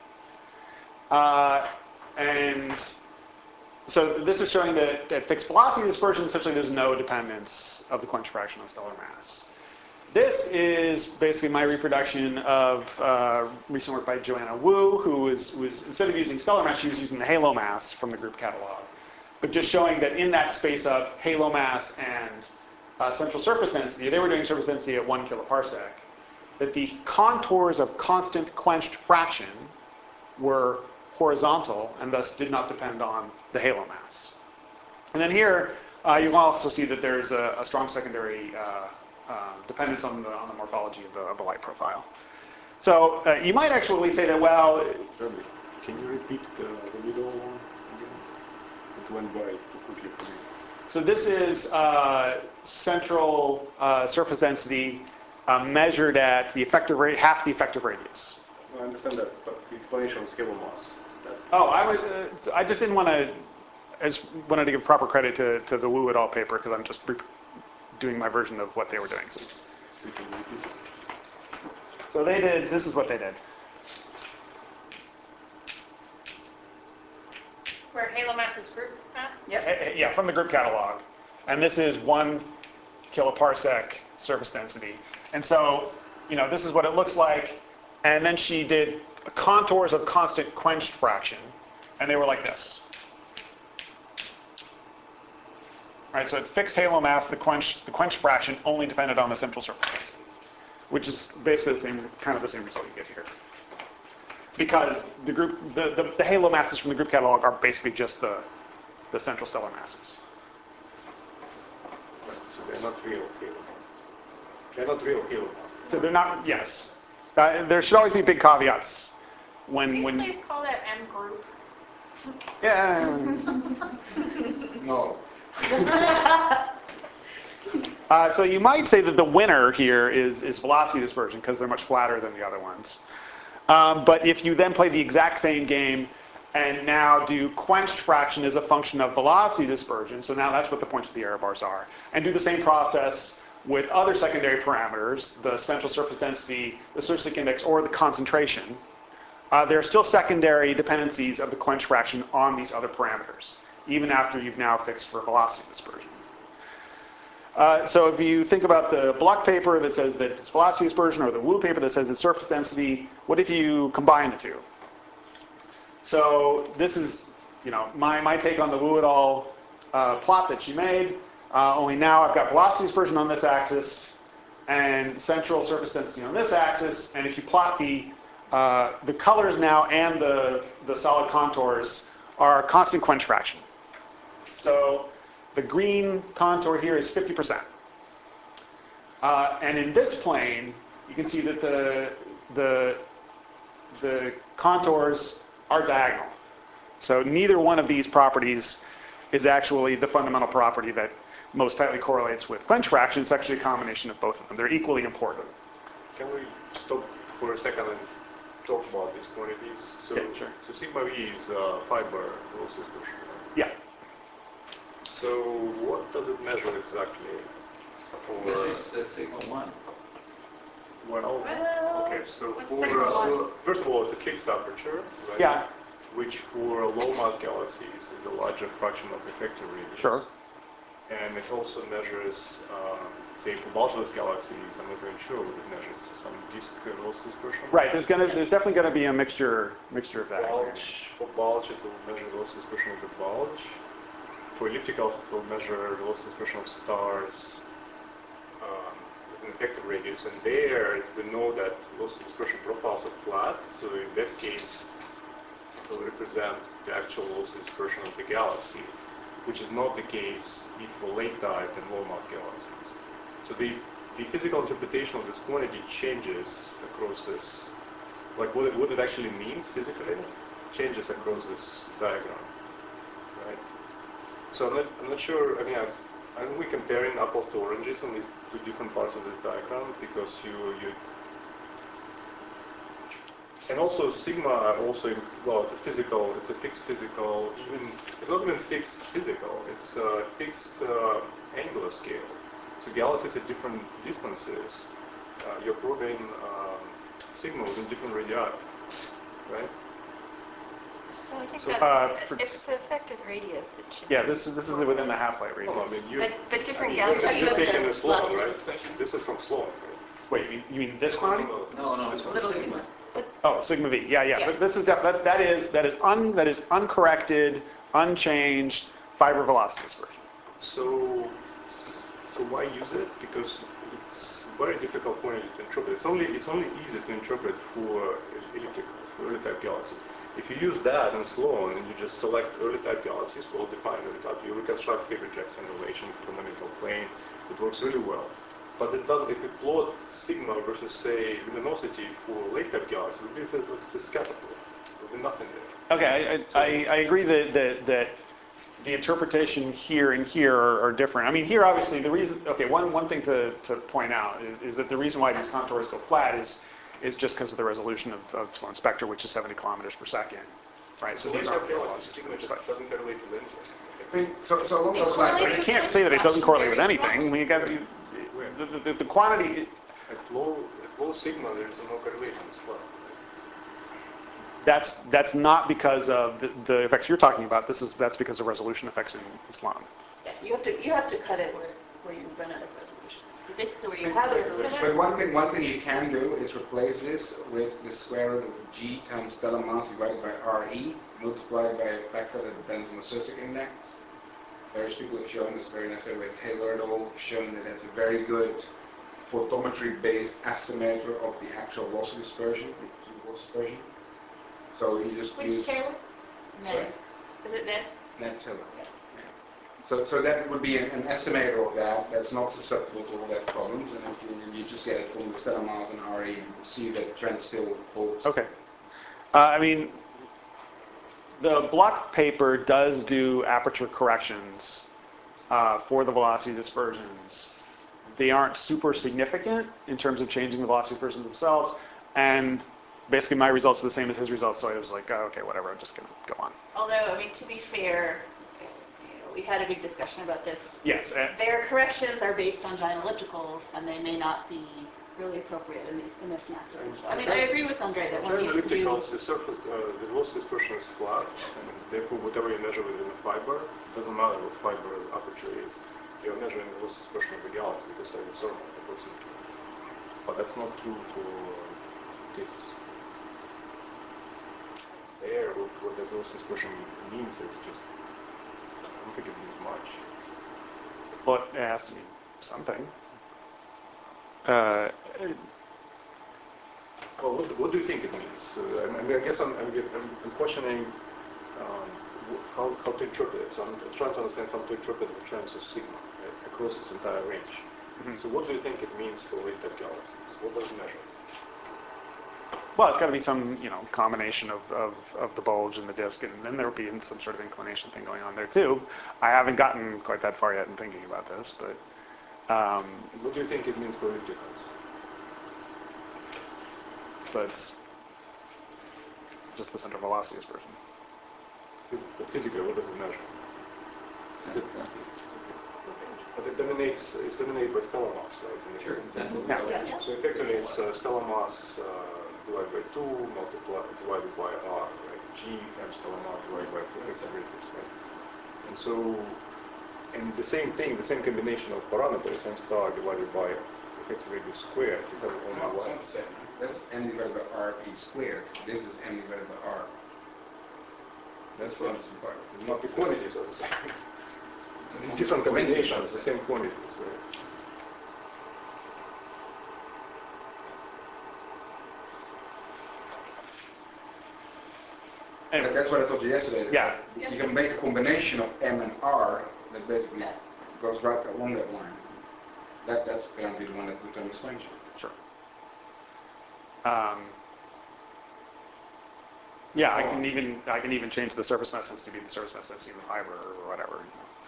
Speaker 11: And so this is showing that at fixed velocity dispersion, essentially there's no dependence of the quench fraction on stellar mass. This is basically my reproduction of recent work by Joanna Wu, who was instead of using stellar mass, she was using the halo mass from the group catalog. But just showing that in that space of halo mass and central surface density, they were doing surface density at 1 kiloparsec, that the contours of constant quenched fraction were horizontal and thus did not depend on the halo mass. And then here, you will also see that there's a strong secondary dependence on the morphology of the light profile. So you might actually say that, well...
Speaker 6: Jeremy, can you repeat the middle one again? It went by too quickly for me.
Speaker 11: So this is central surface density measured at the effective rate, half the effective radius.
Speaker 6: I understand that, but the explanation was halo mass.
Speaker 11: Oh, I just didn't want to. I just wanted to give proper credit to the Wu et al. Paper because I'm just doing my version of what they were doing. So they did. This is what they did.
Speaker 10: Where halo mass is group mass?
Speaker 4: Yep.
Speaker 11: Yeah, from the group catalog, and this is 1 kiloparsec surface density. And so, this is what it looks like. And then she did contours of constant quenched fraction, and they were like this. All right, so at fixed halo mass, the quench fraction only depended on the central surface density, which is basically the same result you get here. Because the halo masses from the group catalog are basically just the central stellar masses.
Speaker 6: So they're not real halo masses. They're not real halo masses.
Speaker 11: So they're not. Yes. There should always be big caveats
Speaker 10: Can you please call that M group?
Speaker 11: Yeah.
Speaker 1: No.
Speaker 11: So you might say that the winner here is velocity dispersion because they're much flatter than the other ones. But if you then play the exact same game and now do quenched fraction as a function of velocity dispersion, so now that's what the points of the error bars are, and do the same process with other secondary parameters, the central surface density, the Sirsic index, or the concentration, there are still secondary dependencies of the quench fraction on these other parameters, even after you've now fixed for velocity dispersion. So if you think about the Bluck paper that says that it's velocity dispersion, or the Wu paper that says it's surface density, what if you combine the two? So this is my take on the Wu et al. Plot that she made. Only now I've got velocity dispersion on this axis and central surface density on this axis. And if you plot the colors now and the solid contours are constant quench fraction. So the green contour here is 50%. And in this plane, you can see that the contours are diagonal. So neither one of these properties is actually the fundamental property that most tightly correlates with quench fraction. It's actually a combination of both of them. They're equally important.
Speaker 6: Can we stop for a second and talk about these quantities. So,
Speaker 11: Yeah, sure.
Speaker 6: so sigma v is fiber velocity dispersion.
Speaker 11: Yeah.
Speaker 6: So what does it measure exactly?
Speaker 7: Measures sigma 1.
Speaker 6: Well,
Speaker 10: Well,
Speaker 6: okay, so
Speaker 10: what's
Speaker 6: for,
Speaker 10: sigma one?
Speaker 6: first of all, it's a fixed aperture, right?
Speaker 11: Yeah.
Speaker 6: Which for low mass galaxies is a larger fraction of effective radius.
Speaker 11: Sure.
Speaker 6: And it also measures, say, for bulgeless galaxies, I'm not even sure what it measures, some disk velocity dispersion.
Speaker 11: Right. There's definitely gonna be a mixture of that.
Speaker 6: Bulge, for bulge, it will measure velocity dispersion of the bulge. For ellipticals, it will measure velocity dispersion of stars with an effective radius. And there, we know that velocity dispersion profiles are flat. So in this case, it will represent the actual velocity dispersion of the galaxy, which is not the case if for late type and low mass galaxies. So the physical interpretation of this quantity changes across this, like what it actually means physically, changes across this diagram, right? So I'm not sure, I mean, aren't we comparing apples to oranges on these two different parts of this diagram? Because and also sigma well, it's a fixed physical, it's not even fixed physical, it's a fixed angular scale. So galaxies at different distances, you're probing sigma within different radii, right?
Speaker 12: Well, I think
Speaker 6: So,
Speaker 12: that's, if it's an effective radius, it should
Speaker 11: Yeah.
Speaker 12: be.
Speaker 11: This is within the half-life radius.
Speaker 6: No, I mean,
Speaker 12: But different
Speaker 6: you're
Speaker 12: galaxies.
Speaker 6: taking this long,
Speaker 12: velocity
Speaker 6: right?
Speaker 12: dispersion.
Speaker 6: This is from Sloan, right?
Speaker 11: Wait, you mean this quantity?
Speaker 7: No,
Speaker 6: This one.
Speaker 12: Little sigma.
Speaker 11: Oh, sigma v. Yeah.
Speaker 12: Yeah.
Speaker 11: But this is that is uncorrected, unchanged fiber velocity dispersion.
Speaker 6: So why use it? Because it's very difficult quantity to interpret. It's only easy to interpret for ellipticals, for early type galaxies. If you use that in Sloan and you just select early type galaxies, well-defined early type, you reconstruct Faber-Jackson relation, fundamental plane. It works really well. But it doesn't. If you plot sigma versus say luminosity for late type galaxies, this is like the scatter plot. There'll be nothing there.
Speaker 11: Okay, I agree that the interpretation here and here are different. I mean, here obviously the reason. Okay, one thing to point out is that the reason why these contours go flat is just because of the resolution of Sloan spectra, which is 70 kilometers per second, right? So these aren't velocities.
Speaker 6: Sigma just doesn't correlate with anything.
Speaker 1: I mean, so along those
Speaker 11: But
Speaker 1: lines,
Speaker 11: you can't say that it doesn't correlate with anything. I mean, you got the quantity.
Speaker 6: At low sigma, there's no correlation as well.
Speaker 11: That's not because of the effects you're talking about. That's because of resolution effects in Sloan.
Speaker 4: Yeah, you have to cut it where you run out of resolution. Basically, where you have a resolution.
Speaker 1: but one thing you can do is replace this with the square root of g times stellar mass divided by RE, multiplied by a factor that depends on the Sussex index. Various people have shown this very nice way by Taylor et al. Have shown that it's a very good photometry-based estimator of the actual velocity dispersion. So you just
Speaker 12: Which
Speaker 1: use
Speaker 12: Taylor?
Speaker 1: Sorry?
Speaker 4: Is it net?
Speaker 1: Net Taylor. Yeah. So that would be an estimator of that. That's not susceptible to all that problems, and if you just get it from the stellar mass and RE, and see that trend still holds.
Speaker 11: Okay. I mean, the Block paper does do aperture corrections for the velocity dispersions. They aren't super significant in terms of changing the velocity dispersions themselves, and basically my results are the same as his results, so I was like, oh, okay, whatever, I'm just going to go on.
Speaker 4: Although, I mean, to be fair, we had a big discussion about this.
Speaker 11: Yes.
Speaker 4: Their corrections are based on giant ellipticals, and they may not be really appropriate in this mass range. I mean, I agree with Andre that one needs to do.
Speaker 6: Ellipticals, the velocity dispersion is flat, and therefore whatever you measure within a fiber, it doesn't matter what fiber the aperture is. You're measuring the velocity dispersion of the galaxy because it's orthonormal approximately. But that's not true for cases. There, what the velocity dispersion means is just, I don't think it means much.
Speaker 11: Well, it has to mean something.
Speaker 6: Well, what do you think it means? I guess I'm questioning how to interpret it. So I'm trying to understand how to interpret the trends of sigma across its entire range. Mm-hmm. So what do you think it means for late type galaxies? What does it measure?
Speaker 11: Well, it's got to be some, combination of the bulge and the disk, and then there will be some sort of inclination thing going on there too. I haven't gotten quite that far yet in thinking about this, but.
Speaker 6: What do you think it means for ellipticals?
Speaker 11: But just the center velocity dispersion.
Speaker 6: But physically, what does it measure? But it's dominated by stellar mass, right? And
Speaker 3: Sure.
Speaker 11: Yeah.
Speaker 6: So effectively, it's stellar mass divided by 2 divided by r, right? G times stellar mass divided by effective radius, right? And so, and the same thing, the same combination of parameters, m star divided by effective radius squared, you have only
Speaker 1: No, it's
Speaker 6: one.
Speaker 1: not the same. That's m divided by r p squared. This is m divided by r. That's the interesting part. It's
Speaker 6: Not the
Speaker 1: same.
Speaker 6: quantities are the same. Different combinations, the same quantities, right?
Speaker 11: Anyway,
Speaker 1: That's what I told you yesterday.
Speaker 11: Yeah.
Speaker 1: You can make a combination of m and r that basically goes right along that line. That's apparently the one that determines quenching.
Speaker 11: sure. Yeah, I can even change the surface mass density to be the surface mass density of the fiber or whatever.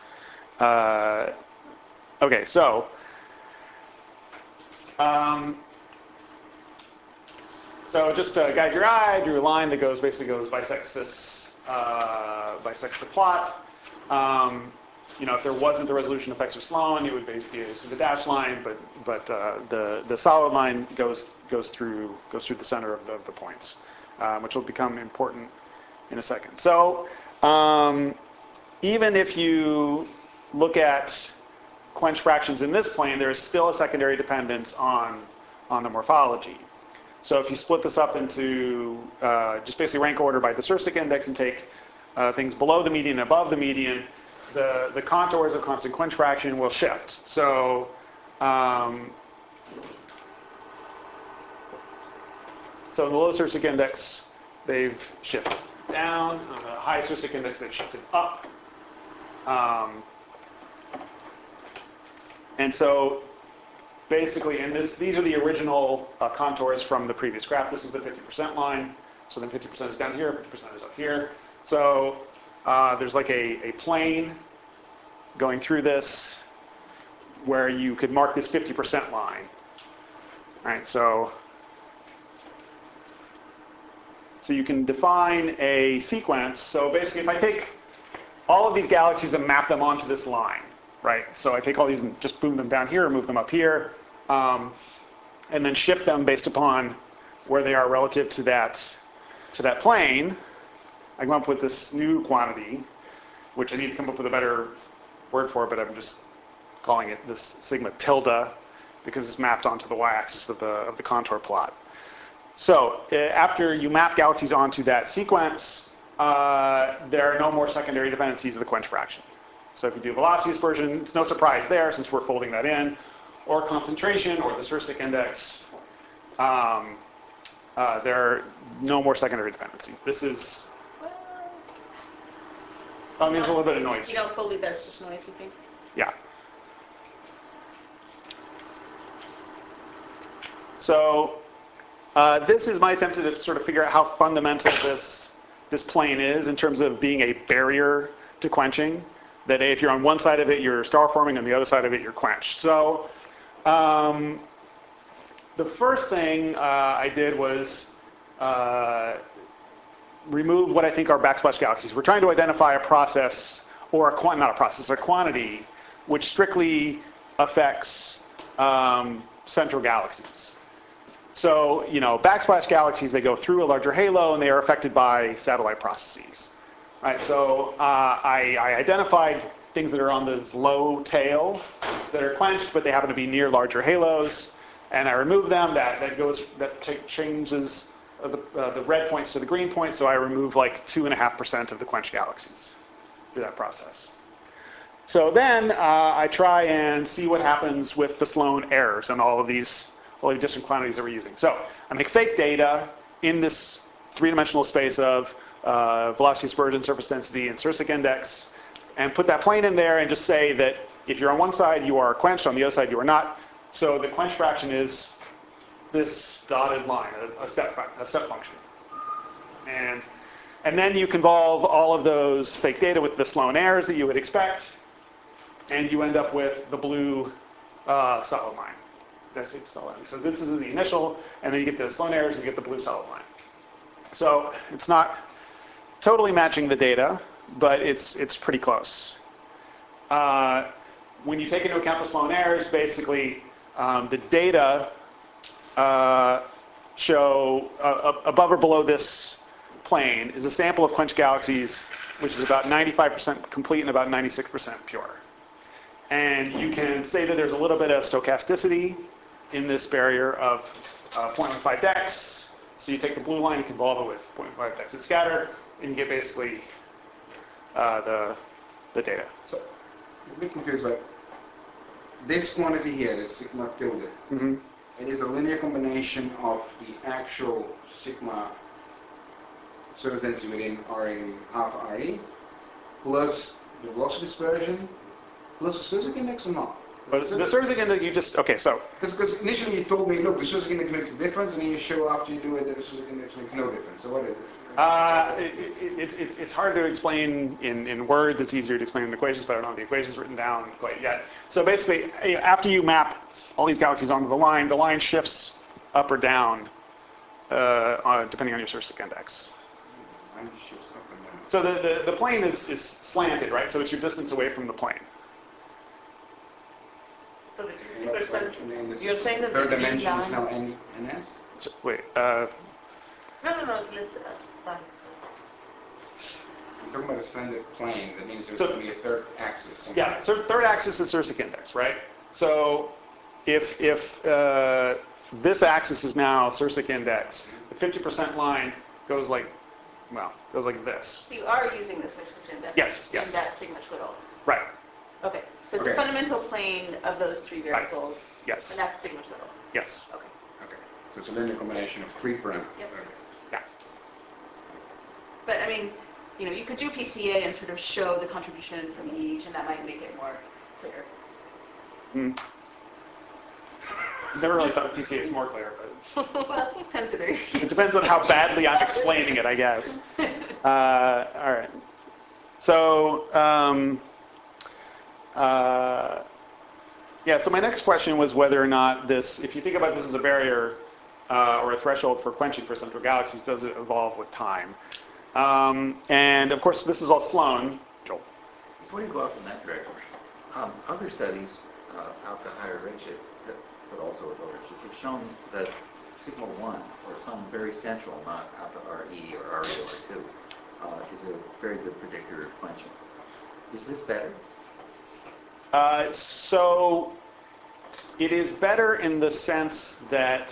Speaker 11: Okay, so just to guide your eye, I drew a line that bisects the plot. If there wasn't the resolution effects of Sloan, it would basically be the dashed line, but the solid line goes through the center of the points, which will become important in a second. So even if you look at quench fractions in this plane, there is still a secondary dependence on the morphology. So if you split this up into just basically rank order by the Sirsic index and take things below the median and above the median, the contours of constant quench fraction will shift. So so in the low Sirsic index, they've shifted down. On the high Sirsic index, they've shifted up. And so basically, these are the original contours from the previous graph. This is the 50% line. So then 50% is down here, 50% is up here. So there's like a plane going through this where you could mark this 50% line. All right, so you can define a sequence. So basically, if I take all of these galaxies and map them onto this line, right? So I take all these and just boom them down here, or move them up here, and then shift them based upon where they are relative to that plane. I come up with this new quantity, which I need to come up with a better word for, but I'm just calling it this sigma tilde because it's mapped onto the y-axis of the contour plot. So after you map galaxies onto that sequence, there are no more secondary dependencies of the quench fraction. So if you do velocity dispersion, it's no surprise there since we're folding that in, or concentration, or the Sirsic index. There are no more secondary dependencies. This is, there's a little bit of noise.
Speaker 4: You don't believe that's just noise, you think?
Speaker 11: Yeah. So this is my attempt to sort of figure out how fundamental this plane is in terms of being a barrier to quenching. That if you're on one side of it, you're star forming, on the other side of it, you're quenched. So the first thing I did was remove what I think are backsplash galaxies. We're trying to identify a process, or a quantity, which strictly affects central galaxies. So, backsplash galaxies, they go through a larger halo and they are affected by satellite processes. Right, so I identified things that are on this low tail that are quenched, but they happen to be near larger halos, and I removed them. That changes the red points to the green points, so I remove like 2.5% of the quenched galaxies through that process. So then I try and see what happens with the Sloan errors and all the different quantities that we're using. So I make fake data in this three-dimensional space of velocity dispersion, surface density, and Sirsic index, and put that plane in there and just say that if you're on one side, you are quenched, on the other side, you are not. So the quench fraction is this dotted line, a step function. And then you convolve all of those fake data with the Sloan errors that you would expect, and you end up with the blue solid line. So this is the initial, and then you get the Sloan errors and you get the blue solid line. So it's not totally matching the data, but it's pretty close. When you take into account the Sloan errors, basically the data show above or below this plane is a sample of quenched galaxies, which is about 95% complete and about 96% pure. And you can say that there's a little bit of stochasticity in this barrier of 0.15 dex. So you take the blue line, you convolve it with 0.5 dex and scatter, and you get basically the data.
Speaker 1: So, I'm a bit confused, but this quantity here, the sigma tilde, it is a linear combination of the actual sigma surface density within RE, half RE, plus the velocity dispersion, plus the Suzik index or not?
Speaker 11: But the Suzik index, you just, okay, so.
Speaker 1: Because initially you told me, look, the Suzik index makes a difference, and then you show after you do it that the Suzik index makes no difference. So what is it?
Speaker 11: It's hard to explain in words. It's easier to explain in equations, but I don't have the equations written down quite yet. So basically, after you map all these galaxies onto the line shifts up or down depending on your Suzik index. So the plane is slanted, right? So it's your distance away from the plane.
Speaker 5: So the 50%, you're saying that
Speaker 1: third
Speaker 5: the
Speaker 1: dimension is
Speaker 5: line-
Speaker 1: now NS?
Speaker 11: So, wait,
Speaker 5: No, let's, fine.
Speaker 1: I'm talking about a slanted plane. That means there's
Speaker 11: So-
Speaker 1: going to be a third axis somewhere.
Speaker 11: yeah, so third axis is Suzik index, right? So if this axis is now Suzik index, the 50% line goes like this.
Speaker 4: So you are using the Suzik index
Speaker 11: Yes,
Speaker 4: in
Speaker 11: yes.
Speaker 4: that sigma twiddle.
Speaker 11: Right,
Speaker 4: Okay, so it's
Speaker 1: Okay.
Speaker 4: a fundamental plane of those three variables.
Speaker 11: Yes.
Speaker 4: And that's sigma twiddle.
Speaker 11: yes.
Speaker 4: Okay.
Speaker 1: Okay. So it's a linear combination of three parameters.
Speaker 4: Yep.
Speaker 1: Okay.
Speaker 11: Yeah.
Speaker 4: But I mean, you could do PCA and sort of show the contribution from each, and that might make it more clear.
Speaker 11: Never really thought of PCA is more clear, but
Speaker 4: Well, it depends whether
Speaker 11: it depends on how badly I'm explaining it, I guess. All right. So, yeah, so my next question was whether or not this, if you think about this as a barrier or a threshold for quenching for central galaxies, does it evolve with time? And of course, this is all Sloan. Joel.
Speaker 7: Before you go off in that direction, other studies out to higher redshift, but also at lower redshift, have shown that sigma 1, or some very central, not out to RE or RE over 2, is a very good predictor of quenching. Is this better?
Speaker 11: So it is better in the sense that,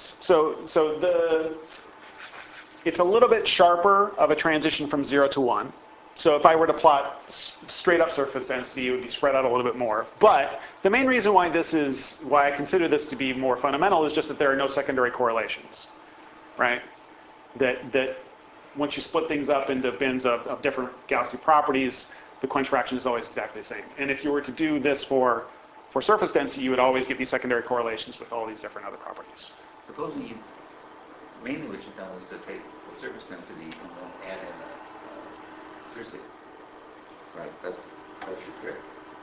Speaker 11: it's a little bit sharper of a transition from 0 to 1. So if I were to plot straight up surface density, it would be spread out a little bit more. But the main reason why I consider this to be more fundamental is just that there are no secondary correlations, right? That once you split things up into bins of different galaxy properties, the quench fraction is always exactly the same. And if you were to do this for surface density, you would always get these secondary correlations with all these different other properties.
Speaker 7: Supposing mainly what you've done is to take the surface density and then add in a Suzik. Right, that's your trick.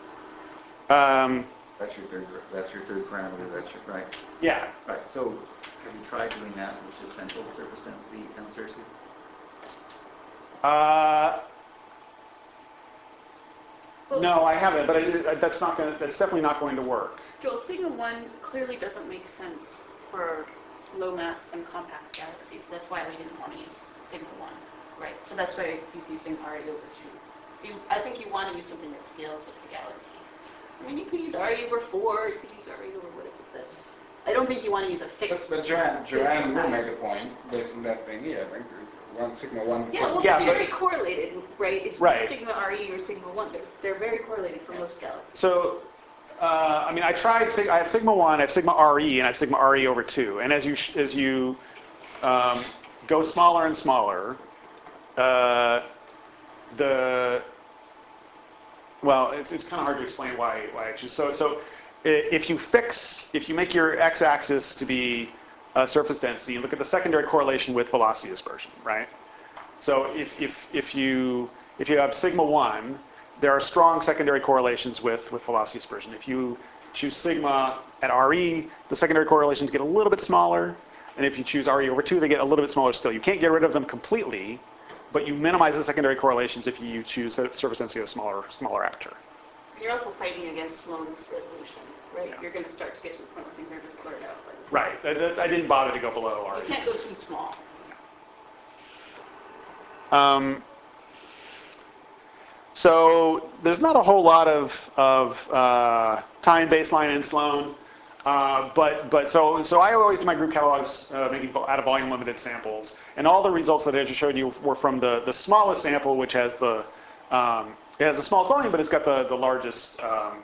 Speaker 7: That's your third parameter, that's your, right?
Speaker 11: Yeah.
Speaker 7: Right, so have you tried doing that, which is central surface density and Suzik?
Speaker 11: No, I haven't, but that's definitely not going to work.
Speaker 4: Joel, sigma 1 clearly doesn't make sense for low mass and compact galaxies. That's why we didn't want to use sigma 1, right? So that's why he's using RE over 2. I think you want to use something that scales with the galaxy. I mean, you could use RE over 4, you could use RE over whatever, but I don't think you want to use a fixed.
Speaker 1: But Joanne
Speaker 4: physical
Speaker 1: will make
Speaker 4: size.
Speaker 1: a point based on that thing here, right? Sigma 1.
Speaker 4: Yeah, well,
Speaker 11: Yeah,
Speaker 4: it's
Speaker 11: but-
Speaker 4: very correlated, right? If you
Speaker 11: Right.
Speaker 4: use sigma RE or sigma 1, they're very correlated for most galaxies.
Speaker 11: So, I mean, I have sigma 1, I have sigma RE, and I have sigma RE over 2. And as you go smaller and smaller, it's kind of hard to explain why actually. So if you make your x-axis to be surface density, and look at the secondary correlation with velocity dispersion, right? So if you have sigma 1, there are strong secondary correlations with velocity dispersion. If you choose sigma at RE, the secondary correlations get a little bit smaller. And if you choose RE/2, they get a little bit smaller still. You can't get rid of them completely, but you minimize the secondary correlations if you choose surface density of a smaller aperture.
Speaker 4: You're also fighting against Sloan's resolution, right?
Speaker 11: Yeah.
Speaker 4: You're going to start to get to the point where things are just blurred out.
Speaker 11: Right. I didn't bother to go below
Speaker 4: You
Speaker 11: RE.
Speaker 4: can't go too small.
Speaker 11: So there's not a whole lot of time baseline in Sloan, so I always do my group catalogs making out of volume limited samples, and all the results that I just showed you were from the smallest sample, which has it has the smallest volume, but it's got the largest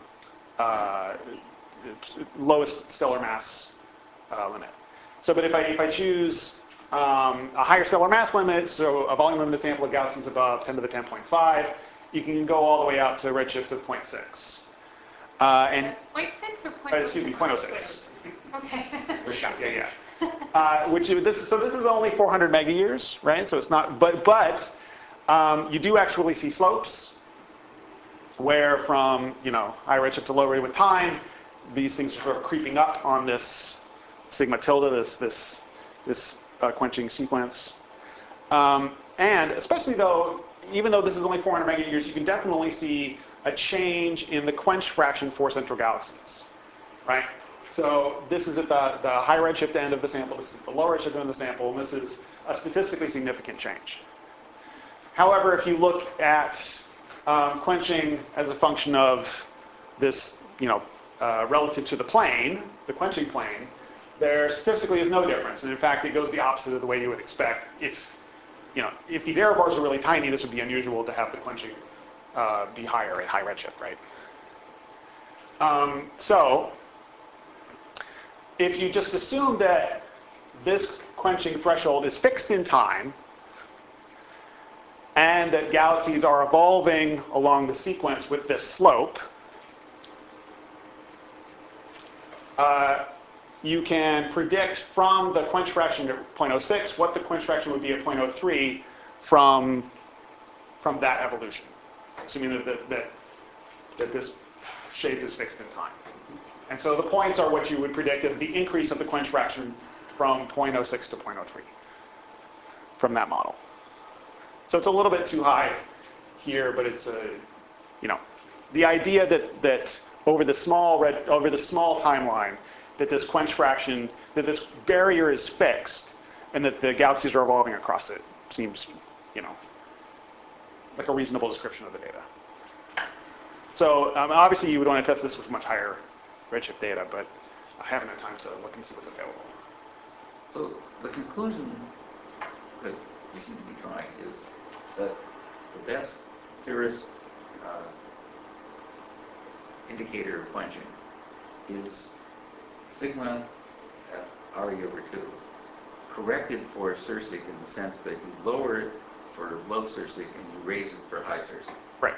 Speaker 11: lowest stellar mass limit. So, but if I choose a higher stellar mass limit, so a volume limited sample of galaxies above 10 to the 10.5, you can go all the way out to redshift of 0.6. And
Speaker 10: That's 0.6 or 0.06?
Speaker 11: excuse me, 0.06.
Speaker 10: Okay.
Speaker 11: Yeah. This is only 400 megayears, right? So it's not, but you do actually see slopes where from high redshift to low redshift with time, these things are sort of creeping up on this sigma tilde, this quenching sequence, and especially though. Even though this is only 400 megayears, you can definitely see a change in the quench fraction for central galaxies, right? So this is at the high redshift end of the sample, this is the low redshift end of the sample, and this is a statistically significant change. However, if you look at quenching as a function of this, relative to the plane, the quenching plane, there statistically is no difference. And in fact, it goes the opposite of the way you would expect. If these error bars are really tiny, this would be unusual to have the quenching be higher at high redshift, right? So if you just assume that this quenching threshold is fixed in time, and that galaxies are evolving along the sequence with this slope, you can predict from the quench fraction at 0.06 what the quench fraction would be at 0.03 from that evolution, assuming that this shape is fixed in time. And so the points are what you would predict as the increase of the quench fraction from 0.06 to 0.03 from that model. So it's a little bit too high here, but it's the idea that over the small timeline, that this quench fraction, that this barrier is fixed, and that the galaxies are evolving across it seems, like a reasonable description of the data. So obviously you would want to test this with much higher redshift data, but I haven't had time to look and see what's available.
Speaker 7: So the conclusion that you seem to be drawing is that the best theorist indicator of quenching is sigma at RE/2, corrected for Sirsic in the sense that you lower it for low Sirsic and you raise it for high Sirsic.
Speaker 11: Right.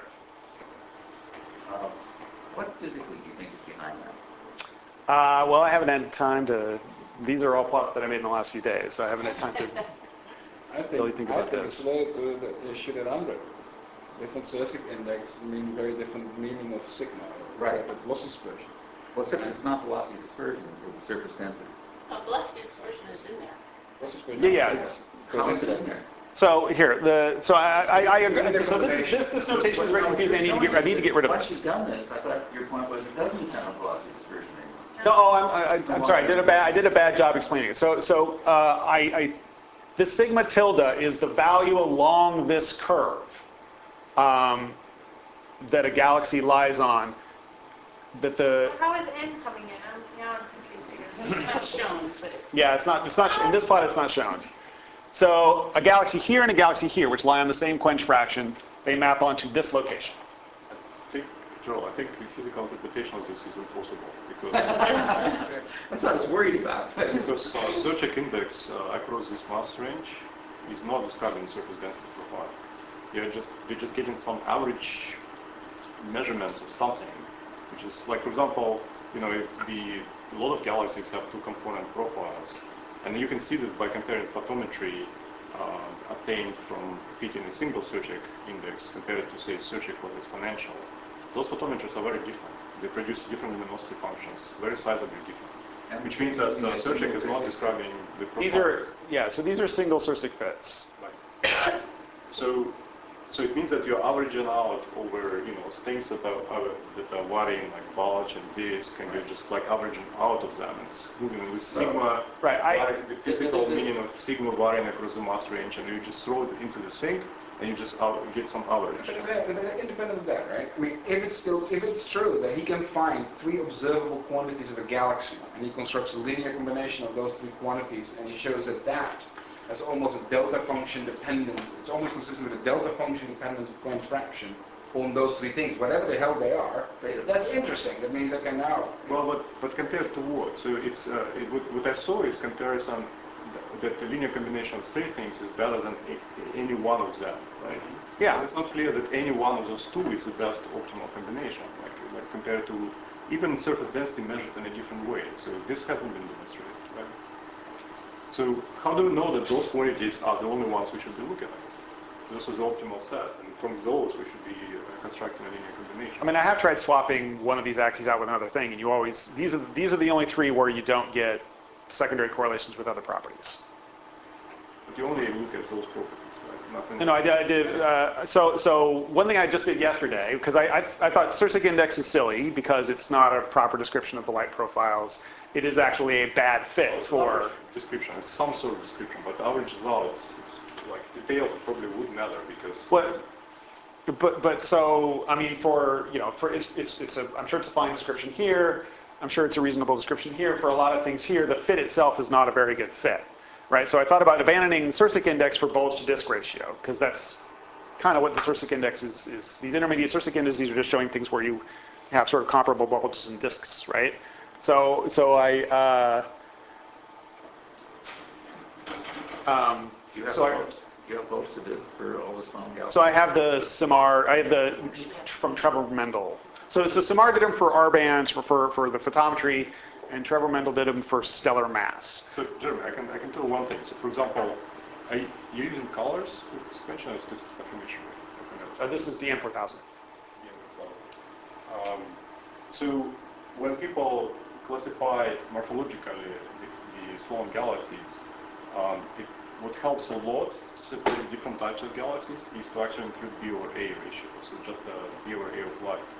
Speaker 7: What physically do you think is behind that?
Speaker 11: Well, I haven't had time to. These are all plots that I made in the last few days, so I haven't had time to really think about this.
Speaker 1: It's related to the issue that Andre raised. Different Sirsic index mean very different meaning of sigma.
Speaker 7: Right.
Speaker 1: But velocity dispersion.
Speaker 7: Well, except it's not velocity dispersion, it's surface density.
Speaker 4: Velocity dispersion is in there.
Speaker 1: Velocity dispersion.
Speaker 11: Yeah, it's.
Speaker 7: How is it in there?
Speaker 11: So here, I agree. So this notation is very confusing. I need to get rid of
Speaker 7: Once
Speaker 11: this.
Speaker 7: you've done this, I thought your point was it doesn't depend on velocity dispersion anymore.
Speaker 11: No, I'm sorry. I did a bad job explaining it. This sigma tilde is the value along this curve that a galaxy lies on.
Speaker 10: How is n coming in? Now I'm confused again.
Speaker 4: It's not shown, but it's...
Speaker 11: Yeah, it's not in this plot. It's not shown. So a galaxy here and a galaxy here, which lie on the same quench fraction, they map onto this location.
Speaker 6: I think the physical interpretation of this is impossible because
Speaker 7: That's what I was worried about.
Speaker 6: because Sirchek index across this mass range is not describing surface density profile. You're just getting some average measurements of something, which is like, for example, if a lot of galaxies have two-component profiles, and you can see this by comparing photometry obtained from fitting a single Sirchek index compared to, say, Sirchek plus exponential. Those photometers are very different. They produce different luminosity functions, very sizably different.
Speaker 7: And
Speaker 6: which means that
Speaker 7: using a
Speaker 6: searching is not
Speaker 7: single
Speaker 6: describing the profiles.
Speaker 11: These are, yeah, so these are single Sirsic fits.
Speaker 6: Right. So it means that you're averaging out over, things about that are varying, like bulge and disk, and you're just like averaging out of them. It's moving with sigma,
Speaker 11: Right,
Speaker 6: the physical meaning of sigma varying across the mass range, and you just throw it into the sink, and you just get some average.
Speaker 1: But independent of that, right? I mean, if it's true that he can find 3 observable quantities of a galaxy, and he constructs a linear combination of those 3 quantities, and he shows that as almost a delta function dependence, it's almost consistent with a delta function dependence of quench fraction on those 3 things, whatever the hell they are. That's interesting. That means I can now.
Speaker 6: Well, but compared to what? So it's what I saw is comparison that the linear combination of 3 things is better than any one of them, right?
Speaker 11: Yeah.
Speaker 6: And it's not clear that any one of those 2 is the best optimal combination, like compared to even surface density measured in a different way. So this hasn't been demonstrated, right? So how do we know that those quantities are the only ones we should be looking at? This is the optimal set, and from those we should be constructing a linear combination.
Speaker 11: I mean, I have tried swapping one of these axes out with another thing, and you always, these are the only 3 where you don't get secondary correlations with other properties.
Speaker 6: But you only look at those properties, right? Nothing.
Speaker 11: No, I did. So one thing I just did yesterday, because I thought Sirsic index is silly because it's not a proper description of the light profiles. It is actually a bad fit for
Speaker 6: description. It's some sort of description, but the average result, like details, probably would matter because.
Speaker 11: What? But so I mean, for it's I'm sure it's a fine description here. I'm sure it's a reasonable description here. For a lot of things here, the fit itself is not a very good fit, right? So I thought about abandoning Sirsic index for bulge to disk ratio because that's kind of what the Sirsic index is. These intermediate Sirsic indices are just showing things where you have sort of comparable bulges and disks, right? So
Speaker 7: you have bulge to disk for all the small galaxies.
Speaker 11: So I have the Samar, I have the from Trevor Mendel. So Samar did them for R bands for the photometry, and Trevor Mendel did them for stellar mass.
Speaker 6: So Jeremy, I can tell one thing. So for example, you're using colors with suspension or specific information?
Speaker 11: This is DM4000.
Speaker 6: So when people classify morphologically the Sloan galaxies, what helps a lot to separate different types of galaxies is to actually include B over A ratio, so just the B over A of light.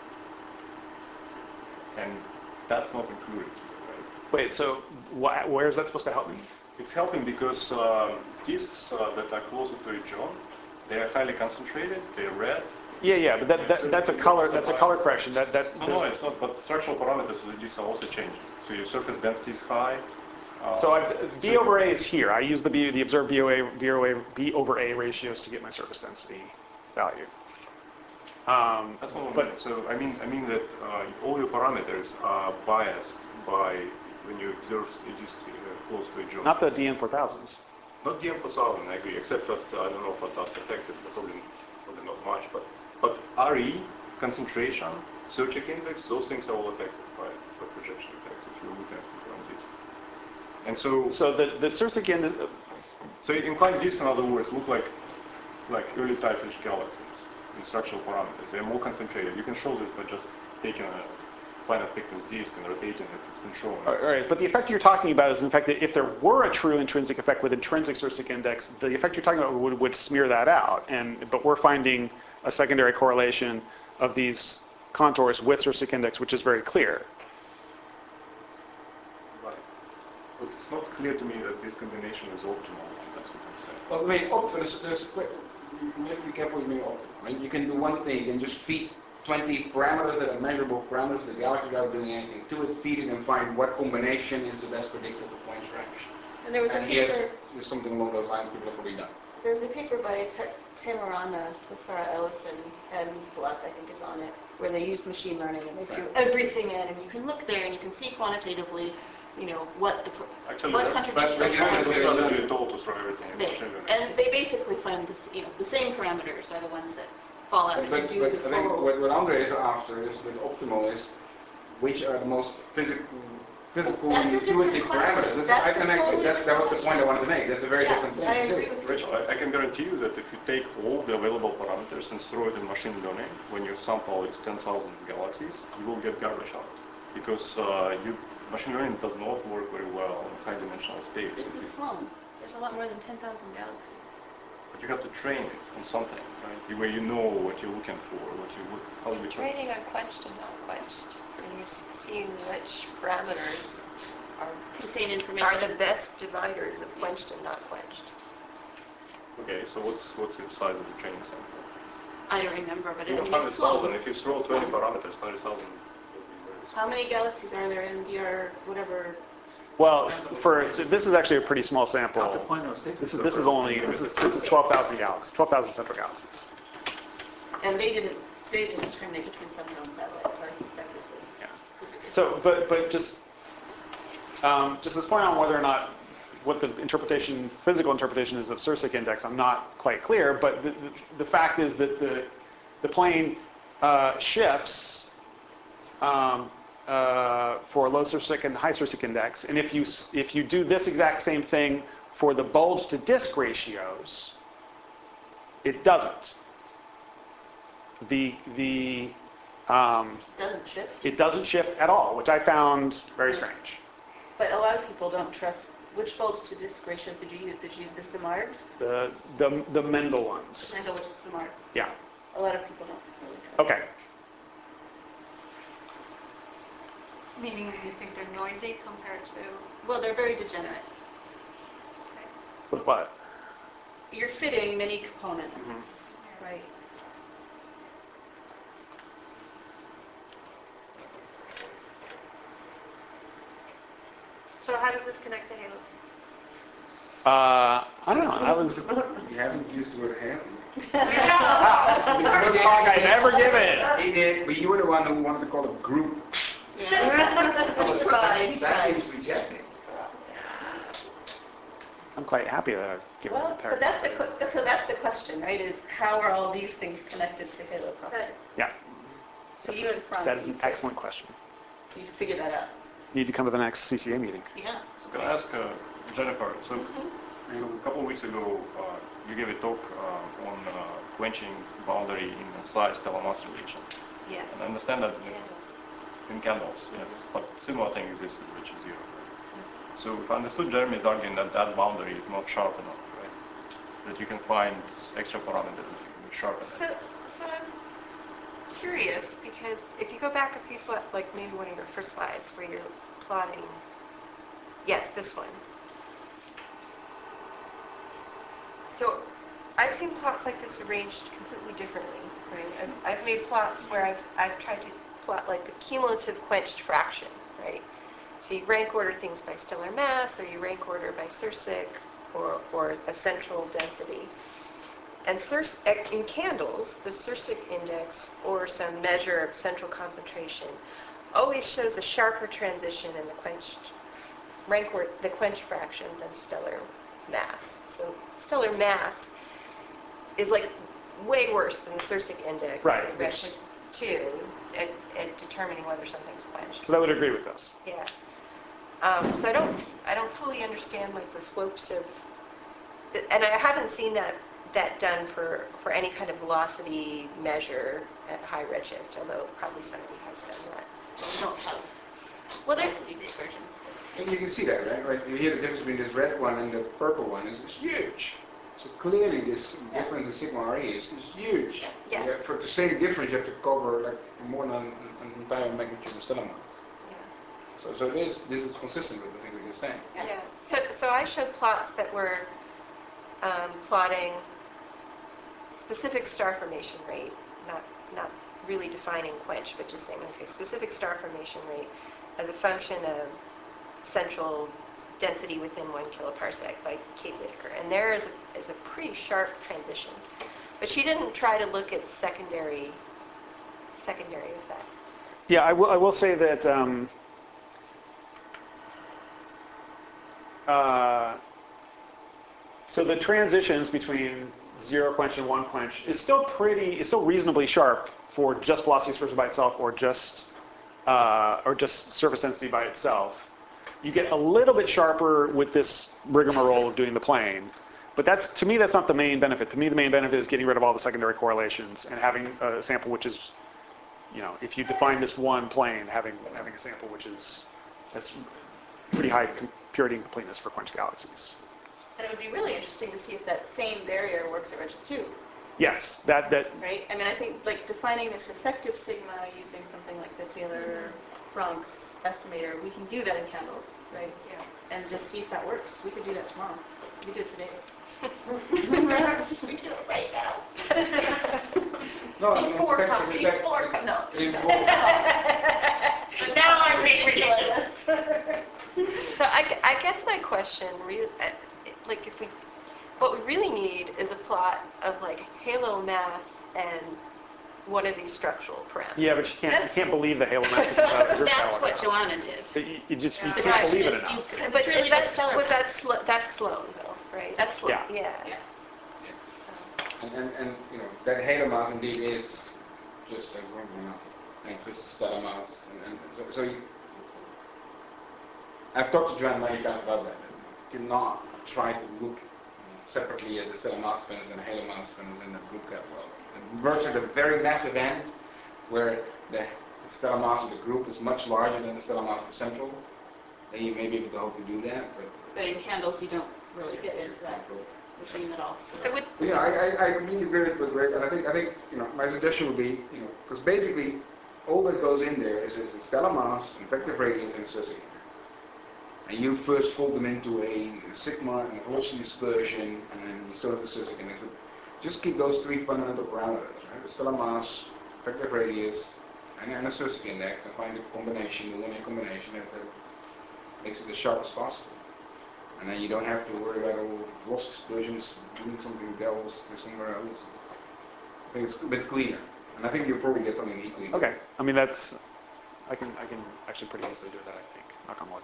Speaker 6: And that's not included here, right?
Speaker 11: Wait, so where is that supposed to help me?
Speaker 6: It's helping because disks that are closer to a John, they are highly concentrated, they're red.
Speaker 11: Yeah, but that's a color correction. No,
Speaker 6: it's not. But structural parameters of the disks are also changing. So your surface density is high.
Speaker 11: B over A is here. I use the observed B over A ratios to get my surface density value.
Speaker 6: That's not what I mean. So I mean that all your parameters are biased by when you observe a disk close to a John.
Speaker 11: Not the DM4000s.
Speaker 6: Not DM4000, I agree. Except that I don't know if that's affected, but probably not much. But RE, concentration, Sirsic index, those things are all affected by projection effects if you're looking at inclined disks. And so
Speaker 11: the Sirsic index.
Speaker 6: So inclined disks, in other words, look like early type-ish galaxies in structural parameters. They're more concentrated. You can show this by just taking a finer thickness disk and rotating it. It's been shown.
Speaker 11: All right, but the effect you're talking about is in fact that if there were a true intrinsic effect with intrinsic Sirsic index, the effect you're talking about would smear that out. But we're finding a secondary correlation of these contours with Sirsic index, which is very clear.
Speaker 6: Right. But it's not clear to me that this combination is optimal. That's what I'm saying.
Speaker 1: Well, I mean, optimal. You have to be careful what you mean optimal. Right? You can do one thing. You can just feed 20 parameters that are measurable parameters of the galaxy without doing anything to it, feed it, and find what combination is the best predictor for quench fraction.
Speaker 4: And there was a paper.
Speaker 1: There's something along those lines people have probably done.
Speaker 4: There's a paper by Tamarana with Sarah Ellison and Block, I think, is on it, where they used machine learning and they threw everything in, and you can look there and you can see quantitatively, what contribution.
Speaker 6: That's told to throw everything in machine learning.
Speaker 4: And they basically find this, the same parameters are the ones that fall out.
Speaker 1: But I think what Andre is after is with optimal is which are the most physical intuitive parameters. That was the point I wanted to make. That's a very different thing.
Speaker 4: I agree with you.
Speaker 6: Rachel, I can guarantee you that if you take all the available parameters and throw it in machine learning, when your sample is 10,000 galaxies, you will get garbage out. Because machine learning does not work very well in high-dimensional space.
Speaker 4: This is small. There's a lot more than 10,000 galaxies.
Speaker 6: But you have to train it on something, right? Where you know what you're looking for, how you
Speaker 12: Training on quenched and not quenched, and you're seeing which parameters
Speaker 4: Contain information.
Speaker 12: are the best dividers of quenched and not quenched.
Speaker 6: Okay, so what's the size of the training sample?
Speaker 4: I don't remember, but
Speaker 6: You know,
Speaker 4: it's small.
Speaker 6: 100,000. If you throw 20 parameters, 100,000 would be very small.
Speaker 4: How many galaxies are there in DR, whatever?
Speaker 11: Well, this is actually a pretty small sample.
Speaker 7: Out to 0.06.
Speaker 11: This is 12,000 galaxies, 12,000 central galaxies.
Speaker 4: And they didn't discriminate between central and satellite, so I suspect it's a.
Speaker 11: Yeah.
Speaker 4: It's a
Speaker 11: So, but just this point on whether or not what the physical interpretation is of Sirsic index, I'm not quite clear. But the fact is that the plane shifts for low Sirsic and high Sirsic index, and if you do this exact same thing for the bulge to disk ratios, it doesn't.
Speaker 4: doesn't shift.
Speaker 11: It doesn't shift at all, which I found very strange.
Speaker 4: But a lot of people don't trust. Which bulge to disk ratios did you use? Did you use the Simard?
Speaker 11: The Mendel ones.
Speaker 4: Mendel, which is Simard.
Speaker 11: Yeah.
Speaker 4: A lot of people don't really trust.
Speaker 11: Okay.
Speaker 12: Meaning you think they're noisy compared to...
Speaker 4: Well, they're very degenerate.
Speaker 11: With what?
Speaker 4: You're fitting many components, right?
Speaker 10: So how does this connect to halos?
Speaker 11: I don't know. I was.
Speaker 7: You haven't used the word happy.
Speaker 11: Wow, that's the first talk I've ever given.
Speaker 1: He did, but you were the one who wanted to call it group.
Speaker 4: Yeah. He tried.
Speaker 7: That means rejecting.
Speaker 11: I'm quite happy that I've given
Speaker 4: Well,
Speaker 11: the entire.
Speaker 4: but that's the question, right? Is how are all these things connected to halo properties?
Speaker 11: Yeah,
Speaker 4: So you and Frank
Speaker 11: that is
Speaker 4: need
Speaker 11: an
Speaker 4: to-
Speaker 11: excellent question.
Speaker 4: need to figure that out.
Speaker 11: Need to come to the next CCA meeting.
Speaker 4: Yeah.
Speaker 6: So can I ask Jennifer, so a couple of weeks ago, you gave a talk on quenching boundary in a size stellar mass relation.
Speaker 12: Yes.
Speaker 6: And I understand that
Speaker 12: Candles.
Speaker 6: in candles, yes, but similar thing existed, which is zero. So if I understood, Jeremy is arguing that that boundary is not sharp enough, right? That you can find extra parameters that you can sharpen it.
Speaker 12: So I'm curious, because if you go back a few slides, like maybe one of your first slides where you're plotting, yes, this one. So I've seen plots like this arranged completely differently, right? I've made plots where I've tried to plot like the cumulative quenched fraction, right? So you rank order things by stellar mass, or you rank order by Sirsic, or a central density. And in candles, the Sirsic index, or some measure of central concentration, always shows a sharper transition in the quenched fraction than stellar mass. So stellar mass is like way worse than the Sirsic index
Speaker 11: Right.
Speaker 12: in relation to at determining whether something's quenched.
Speaker 11: So I would agree with this.
Speaker 12: Yeah. So I don't fully understand like the slopes of, and I haven't seen that done for any kind of velocity measure at high redshift, although probably somebody has done that.
Speaker 4: We don't have
Speaker 12: Well, there's
Speaker 4: density dispersions.
Speaker 1: And you can see that, right? You hear the difference between this red one and the purple one is huge. So clearly this difference in sigma RE is huge.
Speaker 12: Yes.
Speaker 1: You have to say the difference, you have to cover like more than an entire magnitude of stellar mass.
Speaker 12: yeah.
Speaker 1: So this is consistent with the thing that you're saying.
Speaker 12: Yeah. So I showed plots that were plotting specific star formation rate, not really defining quench, but just saying, okay, specific star formation rate as a function of central density within 1 kiloparsec by Kate Whitaker. And there is a pretty sharp transition. But she didn't try to look at secondary effects.
Speaker 11: Yeah, I will say that so the transitions between 0 quench and 1 quench is still reasonably sharp for just velocity dispersion by itself or just surface density by itself. You get a little bit sharper with this rigmarole of doing the plane, but to me that's not the main benefit. To me the main benefit is getting rid of all the secondary correlations and having a sample which is, if you define this one plane, having a sample which is has pretty high purity and completeness for quenched galaxies.
Speaker 4: And it would be really interesting to see if that same barrier works at redshift 2.
Speaker 11: Yes, that
Speaker 4: Right? I mean, I think like defining this effective sigma using something like the Taylor-Franck's estimator, we can do that in candles, right?
Speaker 12: Yeah.
Speaker 4: And just see if that works. We could do that tomorrow. We could do it today. we can do it right now.
Speaker 1: No,
Speaker 5: Before
Speaker 1: in
Speaker 5: coffee,
Speaker 1: fact-
Speaker 5: before no.
Speaker 10: Now I'm being ridiculous.
Speaker 12: So I guess my question, like if what we really need is a plot of like halo mass and one of these structural parameters.
Speaker 11: yeah, but you can't believe the halo mass group
Speaker 4: That's what
Speaker 11: catalog.
Speaker 4: Joanna did.
Speaker 11: You just you
Speaker 4: The
Speaker 11: can't
Speaker 4: question
Speaker 11: believe it
Speaker 4: is,
Speaker 11: enough.
Speaker 4: because
Speaker 12: But
Speaker 4: it's really
Speaker 12: that's,
Speaker 4: the stellar
Speaker 12: but
Speaker 4: mass.
Speaker 12: that's Sloan though, right?
Speaker 4: That's slow.
Speaker 11: Yeah.
Speaker 12: Yeah.
Speaker 4: Yeah.
Speaker 12: So,
Speaker 1: And you know, that halo mass indeed is just a it's just a stellar mass. And so I've talked to Joanne many times about that. Do not try to look separately at the stellar mass spins and the halo mass spins in the group catalog. It works at a very massive end where the stellar mass of the group is much larger than the stellar mass of the central. Then you may be able to hope to do that,
Speaker 4: But in candles, you don't really get into that regime at all.
Speaker 12: so would,
Speaker 1: I completely agree with Greg, and I think my suggestion would be because basically all that goes in there is a stellar mass, an effective radius, and a Susskind. And you first fold them into a sigma and a velocity dispersion, and then you still have the Susskind. Just keep those three fundamental parameters, right? The stellar mass, effective radius, and a Susskind index, and find a combination, a linear combination that makes it as sharp as possible. And then you don't have to worry about all velocity dispersions, doing something else or somewhere else. I think it's a bit cleaner. And I think you'll probably get something equally good.
Speaker 11: Okay, I mean I can actually pretty easily do that. I think. Knock on wood.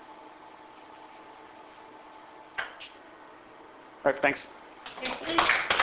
Speaker 11: All right, thanks.
Speaker 10: Thanks.